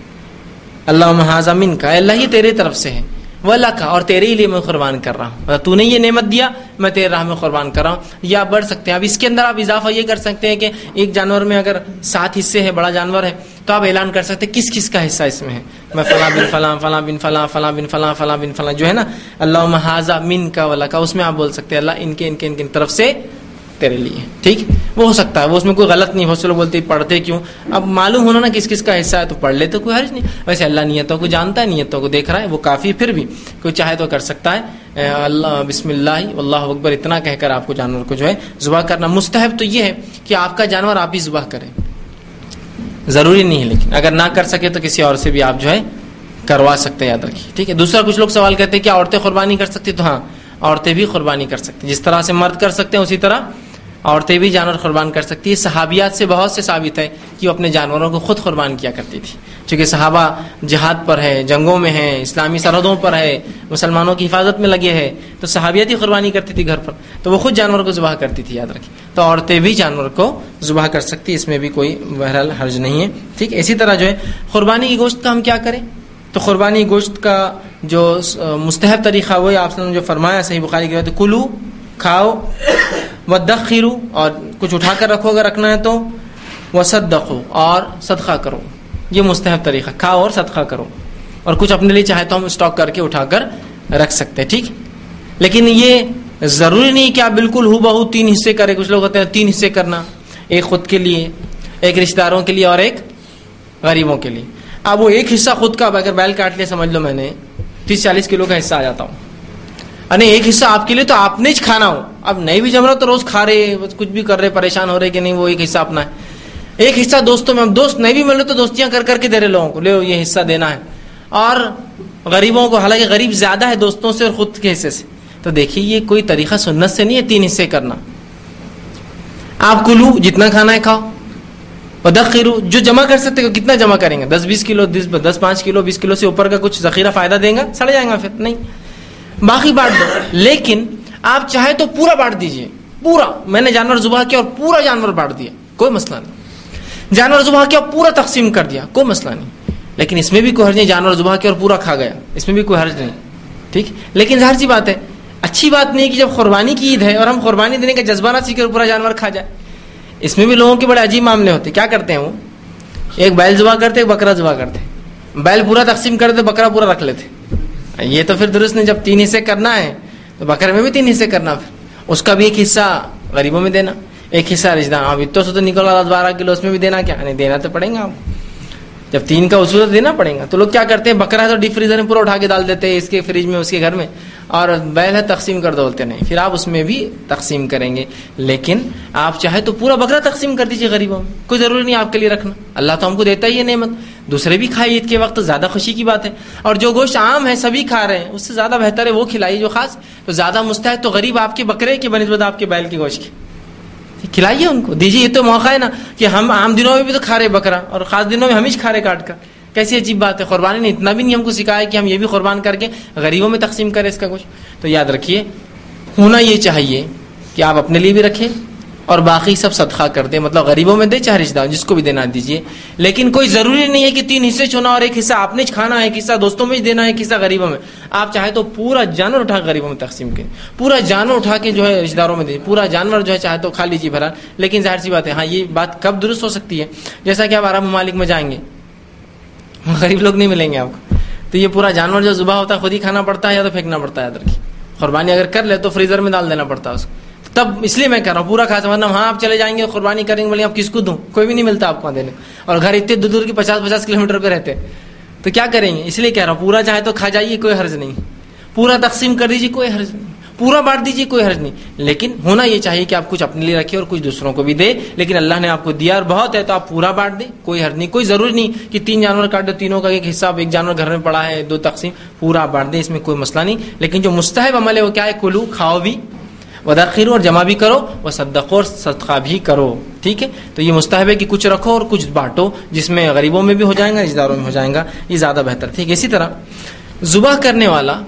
Speaker 1: اللہم ھذا منک, اے اللہ یہ تیرے طرف سے ہے, ولک, اور تیرے ہی لیے میں قربان کر رہا ہوں. تو نے یہ نعمت دیا, میں تیرے راہ میں قربان کر رہا ہوں. یا بڑھ سکتے ہیں اب اس کے اندر, آپ اضافہ یہ کر سکتے ہیں کہ ایک جانور میں اگر 7 حصے ہیں, بڑا جانور ہے, تو آپ اعلان کر سکتے ہیں کس کس کا حصہ اس میں ہے. میں فلاں بن فلاں, فلاں بن فلاں, فلاں بن فلاں, فلاں بن فلاں, جو ہے نا اللہم ھذا منک ولک, اس میں آپ بول سکتے ہیں اللہ ان کے طرف سے تیرے لیے. ٹھیک, وہ ہو سکتا ہے, وہ اس میں کوئی غلط نہیں. بہت سے لوگ بولتے پڑھتے کیوں, اب معلوم ہونا نا کس کس کا حصہ ہے تو پڑھ لے تو کوئی حرج نہیں. ویسے اللہ نیتوں کو جانتا ہے, نیتوں کو دیکھ رہا ہے, وہ کافی. پھر بھی کوئی چاہے تو کر سکتا ہے اللہ بسم اللہ واللہ اکبر اتنا کہہ کر آپ کو جانور کو جو ہے ذبح کرنا. مستحب تو یہ ہے کہ آپ کا جانور آپ ہی ذبح کریں, ضروری نہیں ہے, لیکن اگر نہ کر سکے تو کسی اور سے بھی آپ جو ہے کروا سکتے ہیں, یاد رکھیے. ٹھیک ہے, دوسرا کچھ لوگ سوال کرتے ہیں کہ عورتیں قربانی کر سکتی, تو ہاں عورتیں بھی قربانی کر سکتی, جس طرح سے مرد کر سکتے ہیں اسی طرح عورتیں بھی جانور قربان کر سکتی ہے. صحابیات سے بہت سے ثابت ہے کہ وہ اپنے جانوروں کو خود قربان کیا کرتی تھی, چونکہ صحابہ جہاد پر ہے, جنگوں میں ہیں, اسلامی سرحدوں پر ہے, مسلمانوں کی حفاظت میں لگے ہیں, تو صحابیات ہی قربانی کرتی تھی گھر پر, تو وہ خود جانور کو ذبح کرتی تھی, یاد رکھیے. تو عورتیں بھی جانور کو ذبح کر سکتی, اس میں بھی کوئی بہرحال حرج نہیں ہے. ٹھیک, اسی طرح جو ہے قربانی کی گوشت کا ہم کیا کریں, تو قربانی گوشت کا جو مستحب طریقہ وہ آپ نے جو فرمایا صحیح بخاری کی روایت, کلو کھاؤ, ودخروا, اور کچھ اٹھا کر رکھو اگر رکھنا ہے تو, وصدقوا, اور صدقہ کرو. یہ مستحب طریقہ, کھاؤ اور صدقہ کرو, اور کچھ اپنے لیے چاہے تو ہم اسٹاک کر کے اٹھا کر رکھ سکتے ہیں. ٹھیک, لیکن یہ ضروری نہیں کہ آپ بالکل ہو بہو 3 حصے کریں. کچھ لوگ ہوتے ہیں 3 حصے کرنا, ایک خود کے لیے, ایک رشتہ داروں کے لیے, اور ایک غریبوں کے لیے. اب وہ ایک حصہ خود کا, اب اگر بیل کاٹ لیا سمجھ لو میں نے 30-40 کلو کا حصہ آ جاتا ہوں, ارے ایک حصہ آپ کے لیے تو آپ نے کھانا ہو, اب نہیں بھی جم رہا تو روز کھا رہے, کچھ بھی کر رہے, پریشان ہو رہے کہ نہیں, وہ ایک حصہ اپنا ہے. ایک حصہ دوستوں میں, اب دوست نہیں بھی مل رہے تو دوستیاں کر کر کے دے رہے لوگوں کو, لے یہ حصہ دینا ہے. اور غریبوں کو, حالانکہ غریب زیادہ ہے دوستوں سے اور خود کے حصے سے, تو دیکھیے یہ کوئی طریقہ سنت سے نہیں ہے 3 حصے کرنا. آپ کلو جتنا کھانا ہے کھاؤ, ودخروا جو جمع کر سکتے ہو, کتنا جمع کریں گے, 10-20 کلو, 10-5 کلو, 20 کلو سے اوپر کا کچھ ذخیرہ فائدہ دیں گا, سڑ جائیں گا پھر, نہیں, باقی بانٹ دو. لیکن آپ چاہے تو پورا بانٹ دیجئے, پورا. میں نے جانور ذبح کیا اور پورا جانور بانٹ دیا, کوئی مسئلہ نہیں. جانور ذبح کیا پورا تقسیم کر دیا, کوئی مسئلہ نہیں. لیکن اس میں بھی کوئی حرج نہیں, جانور ذبح کیا اور پورا کھا گیا, اس میں بھی کوئی حرج نہیں. ٹھیک, لیکن ظاہر سی بات ہے, اچھی بات نہیں ہے کہ جب قربانی کی عید ہے اور ہم قربانی دینے کا جذبہ نہ سیکھے پورا جانور کھا جائے. اس میں بھی لوگوں کے بڑے عجیب معاملے ہوتے. کیا کرتے ہیں وہ؟ ایک بیل ذبح کرتے، ایک بکرا ذبح کرتے. بیل پورا تقسیم کرتے، بکرا پورا رکھ لیتے. یہ تو پھر درست نہیں. جب 3 حصے کرنا ہے تو بکرے میں بھی 3 حصے کرنا، پھر اس کا بھی ایک حصہ غریبوں میں دینا، ایک حصہ رشتہ دار. اب اتوں سے تو نکل رہا 12 کلو، اس میں بھی دینا کیا نہیں؟ دینا تو پڑیں گا. آپ جب 3 کا اصول تو دینا پڑیں گا. تو لوگ کیا کرتے ہیں، بکرا ہے تو ڈیپ فریزر میں پورا اٹھا کے ڈال دیتے ہیں اس کے فریج میں، اس کے گھر میں، اور بیل ہے تقسیم کر دو بولتے نہیں. پھر آپ اس میں بھی تقسیم کریں گے، لیکن آپ چاہے تو پورا بکرا تقسیم کر دیجیے غریبوں میں، کوئی ضروری نہیں آپ کے لیے رکھنا. اللہ تو ہم کو دیتا ہی ہے نعمت، دوسرے بھی کھائے عید کے وقت، زیادہ خوشی کی بات ہے. اور جو گوشت عام ہے سبھی کھا رہے ہیں، اس سے زیادہ بہتر ہے وہ کھلائیے جو خاص. تو زیادہ مستحق تو غریب آپ کے بکرے کے بنسبت آپ کے بیل کے گوشت کے کھلائیے، ان کو دیجیے. یہ تو موقع ہے نا کہ ہم عام دنوں میں بھی تو کھا رہے بکرا، اور خاص دنوں میں ہم ہی کھا رہے کاٹ کر. کیسی عجیب بات ہے. قربانی نے اتنا بھی نہیں ہم کو سکھایا کہ ہم یہ بھی قربان کر کے غریبوں میں تقسیم کریں اس کا گوشت. تو یاد رکھیے، ہونا یہ چاہیے کہ آپ اپنے لیے بھی رکھیں اور باقی سب صدقہ کر دیں، مطلب غریبوں میں دیں، چاہے رشتہ دار جس کو بھی دینا دیجیے. لیکن کوئی ضروری نہیں ہے کہ 3 حصے چنا اور ایک حصہ آپ نے کھانا ہے، ایک حصہ دوستوں میں دینا ہے، ایک حصہ غریبوں میں. آپ چاہے تو پورا جانور اٹھا کے غریبوں میں تقسیم کریں، پورا جانور اٹھا کے جو ہے رشتہ داروں میں دیجیے، پورا جانور جو ہے چاہے تو کھا لیجیے بھرا. لیکن ظاہر سی بات ہے، ہاں یہ بات کب درست ہو سکتی ہے؟ جیسا کہ آپ عرب ممالک میں جائیں گے، غریب لوگ نہیں ملیں گے آپ کو، تو یہ پورا جانور جو ذبح ہوتا ہے خود ہی کھانا پڑتا ہے یا تو پھینکنا پڑتا ہے. یاد رکھیے، قربانی اگر کر لے تو فریزر میں ڈال دینا پڑتا ہے اس کو. تب اس لیے میں کہہ رہا ہوں پورا کھا سکتا. ہاں آپ چلے جائیں گے قربانی کریں گے، بولیں آپ کس کو دوں، کوئی بھی نہیں ملتا آپ کو دینے، اور گھر اتنے دور دور کے 50-50 کلومیٹر پہ رہتے، تو کیا کریں گے؟ اس لیے کہہ رہا ہوں پورا چاہے تو کھا جائیے، کوئی حرج نہیں. پورا تقسیم کر دیجیے، کوئی حرج نہیں. پورا بانٹ دیجیے، کوئی حرج نہیں. لیکن ہونا یہ چاہیے کہ آپ کچھ اپنے لیے رکھیں اور کچھ دوسروں کو بھی دے. لیکن اللہ نے آپ کو دیا اور بہت ہے تو آپ پورا بانٹ دیں، کوئی حرج نہیں. کوئی ضروری نہیں کہ 3 جانور کاٹ دو، تینوں کا ایک حصہ، ایک جانور گھر میں پڑا ہے 2 تقسیم، پورا بانٹ دیں، اس میں کوئی مسئلہ نہیں. لیکن جو مستحب عمل ہے وہ کیا ہے؟ کلو، کھاؤ بھی، وذخیرو، اور جمع بھی کرو، وصدقو، اور صدقہ بھی کرو. ٹھیک ہے، تو یہ مستحب ہے کہ کچھ رکھو اور کچھ بانٹو، جس میں غریبوں میں بھی ہو جائے گا، رشتہ داروں میں ہو جائے گا، یہ زیادہ بہتر. ٹھیک ہے. اسی طرح ذبح کرنے والا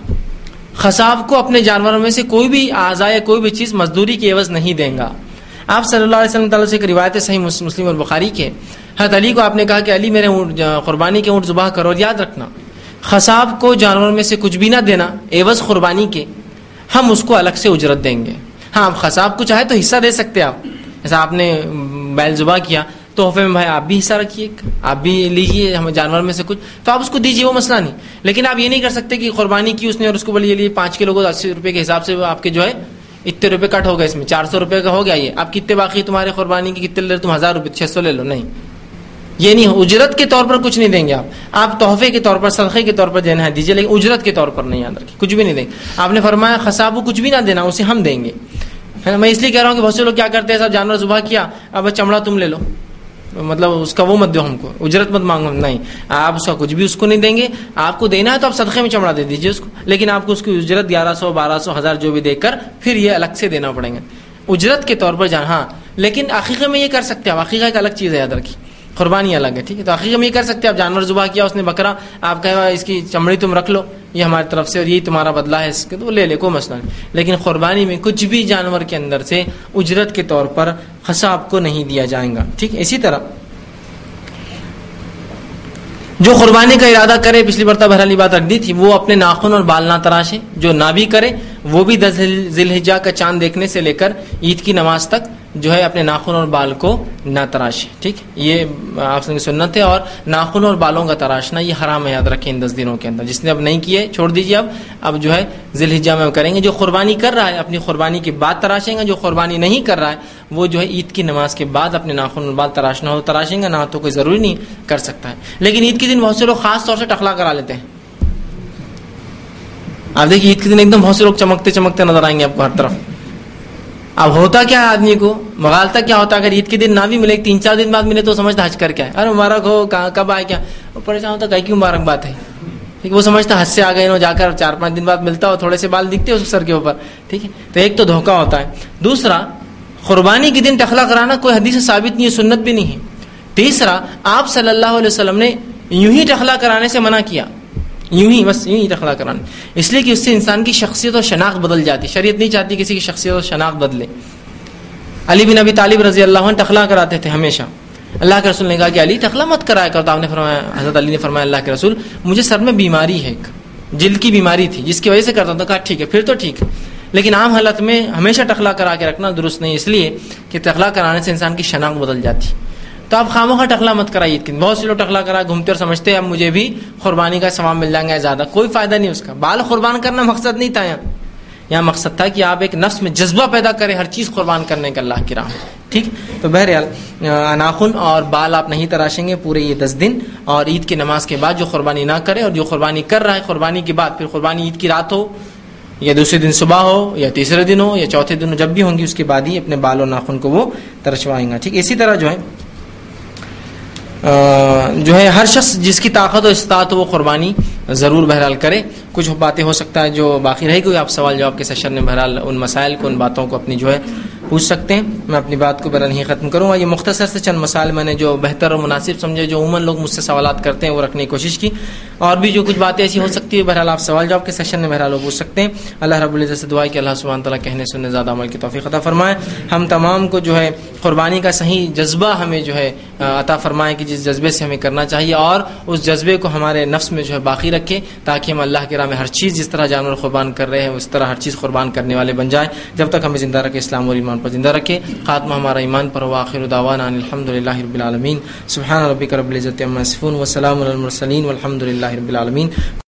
Speaker 1: خصاب کو اپنے جانوروں میں سے کوئی بھی اعضاء یا کوئی بھی چیز مزدوری کی عوض نہیں دیں گا. آپ صلی اللہ علیہ وسلم تعالیٰ سے ایک روایت ہے صحیح مسلم اور بخاری کے، حضرت علی کو آپ نے کہا کہ علی میرے قربانی کے اونٹ ذبح کرو، اور یاد رکھنا خصاب کو جانوروں میں سے کچھ بھی نہ دینا عوض قربانی کے، ہم اس کو الگ سے اجرت دیں گے. ہاں آپ خصاب کو چاہے تو حصہ دے سکتے، آپ جیسا آپ نے بیل ذبح کیا تحفے میں، بھائی آپ بھی حصہ رکھیے، آپ بھی لیجیے ہم جانور میں سے کچھ، تو آپ اس کو دیجیے، وہ مسئلہ نہیں. لیکن آپ یہ نہیں کر سکتے کہ قربانی کی اس نے اور اس کو بولیے لیے 5 کلو کو 80 روپے کے حساب سے آپ کے جو ہے اتنے روپے کٹ ہو گئے، اس میں 400 روپے کا ہو گیا. یہ آپ کتنے باقی تمہارے قربانی کی کتنے لے، تم 1000 روپے 600 لے لو، نہیں، یہ نہیں. اجرت کے طور پر کچھ نہیں دیں گے آپ تحفے کے طور پر، صدقے کے طور پر دینا ہے دیجیے، لیکن اجرت کے طور پر نہیں. یاد رکھیے کچھ بھی نہیں دیں گے. آپ نے فرمایا خصاب کو کچھ بھی نہ دینا، اسے ہم دیں گے. میں اس لیے کہہ رہا ہوں کہ بہت سے لوگ کیا کرتے ہیں، سب جانور ذبح کیا، اب چمڑا تم لے لو، مطلب اس کا وہ مت دو، ہم کو اجرت مت مانگو. نہیں، آپ اس کا کچھ بھی اس کو نہیں دیں گے. آپ کو دینا ہے تو آپ صدقے میں چمڑا دے دیجیے اس کو، لیکن آپ کو اس کی اجرت 1100 1200 1000 جو بھی دے کر پھر یہ الگ سے دینا پڑیں گے اجرت کے طور پر جان. ہاں لیکن عقیقے میں یہ کر سکتے ہیں. عقیقہ ایک الگ چیز ہے، یاد رکھیے، قربانی الگ ہے. ٹھیک ہے، تو عقیقے میں یہ کر سکتے ہیں. آپ جانور ذبح کیا، اس نے بکرا، آپ کہا اس کی چمڑی تم رکھ لو، یہ ہماری طرف سے اور یہی تمہارا بدلہ ہے اس کے، تو لے لے، کوئی مسئلہ نہیں. لیکن قربانی میں کچھ بھی جانور کے اندر سے اجرت کے طور پر خصاب کو نہیں دیا جائے گا. ٹھیک ہے. اسی طرح جو قربانی کا ارادہ کرے، پچھلی مرتبہ بہرحال بات رکھ دی تھی، وہ اپنے ناخن اور بال نہ تراشے. جو نہ بھی کرے وہ بھی 10 ذی الحجہ کا چاند دیکھنے سے لے کر عید کی نماز تک جو ہے اپنے ناخن اور بال کو نہ تراشے. ٹھیک، یہ آپ کی سنت ہے. اور ناخن اور بالوں کا تراشنا یہ حرام ہے، یاد رکھیں ان 10 دنوں کے اندر. جس نے اب نہیں کیے چھوڑ دیجیے، اب جو ہے ذی الحجہ میں کریں گے. جو قربانی کر رہا ہے اپنی قربانی کے بعد تراشیں گا، جو قربانی نہیں کر رہا ہے وہ جو ہے عید کی نماز کے بعد اپنے ناخن اور بال تراشنا ہو تراشیں گا، نہ تو کوئی ضروری نہیں کر سکتا ہے. لیکن عید کے دن بہت سے لوگ خاص طور سے ٹخلا کرا لیتے ہیں. آپ دیکھیے عید کے دن ایک دم بہت سے لوگ چمکتے چمکتے نظر آئیں گے آپ کو ہر طرف. اب ہوتا کیا ہے، آدمی کو مغالتا کیا ہوتا ہے، اگر عید کے دن نہ بھی ملے 3-4 دن بعد ملے تو سمجھتا حج کر کے آئے، ارے مبارک ہو، کب آئے، کیا پریشان ہوتا، کہیں کی مبارک بات ہے. ٹھیک، وہ سمجھتا حج سے آ گئے نا، جا کر 4-5 دن بعد ملتا ہو، تھوڑے سے بال دکھتے اس سر کے اوپر. ٹھیک ہے، تو ایک تو دھوکہ ہوتا ہے. دوسرا، قربانی کے دن ٹخلا کرانا کوئی حدیث سے ثابت نہیں ہے، سنت بھی نہیں ہے. تیسرا، آپ صلی اللہ علیہ وسلم نے یوں ہی ٹخلا کرانے سے منع کیا، یوں ہی، بس یوں ہی ٹخلا کرانا، اس لیے کہ اس سے انسان کی شخصیت اور شناخت بدل جاتی. شریعت نہیں چاہتی کسی کی شخصیت اور شناخت بدلے. علی بن ابی طالب رضی اللہ عنہ ٹخلا کراتے تھے ہمیشہ. اللہ کے رسول نے کہا کہ علی ٹخلا مت کرایا کر. تو آپ نے فرمایا، حضرت علی نے فرمایا، اللہ کے رسول مجھے سر میں بیماری ہے، ایک جلد کی بیماری تھی جس کی وجہ سے کرتا ہوں. تو کہا ٹھیک ہے، پھر تو ٹھیک ہے، لیکن عام حالت میں ہمیشہ ٹخلا کرا کے رکھنا درست نہیں، اس لیے کہ ٹخلا کرانے سے انسان کی شناخت بدل جاتی. تو آپ خامخواہ ٹخلا مت کرائیے. بہت سے لوگ ٹخلا کرا گھومتے اور سمجھتے ہیں اب مجھے بھی قربانی کا ثواب مل جائیں گا زیادہ. کوئی فائدہ نہیں اس کا. بال قربان کرنا مقصد نہیں تھا یہاں مقصد تھا کہ آپ ایک نفس میں جذبہ پیدا کریں ہر چیز قربان کرنے کا اللہ کی راہ میں. ٹھیک. تو بہرحال ناخن اور بال آپ نہیں تراشیں گے پورے یہ 10 دن، اور عید کی نماز کے بعد جو قربانی نہ کرے، اور جو قربانی کر رہا ہے قربانی کے بعد، پھر قربانی عید کی رات ہو یا دوسرے دن صبح ہو یا تیسرے دن ہو یا چوتھے دن ہو، جب بھی ہوں گی اس کے بعد ہی اپنے بال اور ناخن کو وہ ترشوائیں گا. ٹھیک. اسی طرح جو ہے ہر شخص جس کی طاقت و استطاعت ہو وہ قربانی ضرور بہرحال کرے. کچھ باتیں ہو سکتا ہے جو باقی رہے گی، آپ سوال جواب کے سیشن میں بہرحال ان مسائل کو، ان باتوں کو اپنی جو ہے پوچھ سکتے ہیں. میں اپنی بات کو بہرحال ہی ختم کروں گا. یہ مختصر سے چند مسائل میں نے جو بہتر اور مناسب سمجھے، جو عموماً لوگ مجھ سے سوالات کرتے ہیں، وہ رکھنے کی کوشش کی. اور بھی جو کچھ باتیں ایسی ہو سکتی ہے بہرحال آپ سوال جواب کے سیشن میں بہرحال وہ پوچھ سکتے ہیں. اللہ رب العزت سے دعا ہے کہ اللہ سبحانہ تعالیٰ کہنے سننے زیادہ عمل کی توفیق عطا فرمائے. ہم تمام کو جو ہے قربانی کا صحیح جذبہ ہمیں جو ہے عطا فرمائے کہ جس جذبے سے ہمیں کرنا چاہیے، اور اس جذبے کو ہمارے نفس میں جو ہے باقی رکھے، تاکہ ہم اللہ کے راہ میں ہر چیز جس طرح جانور قربان کر رہے ہیں اس طرح ہر چیز قربان کرنے والے بن جائیں. جب تک ہمیں زندہ رکھے اسلام اور ایمان پر زندہ رکھے. خاتمہ ہمارا ایمان پر ہو. آخر دعوانا ان الحمدللہ رب العالمین. سبحان ربک رب العزت عما یصفون وسلام علی المرسلین والحمد للہ رب العالمین.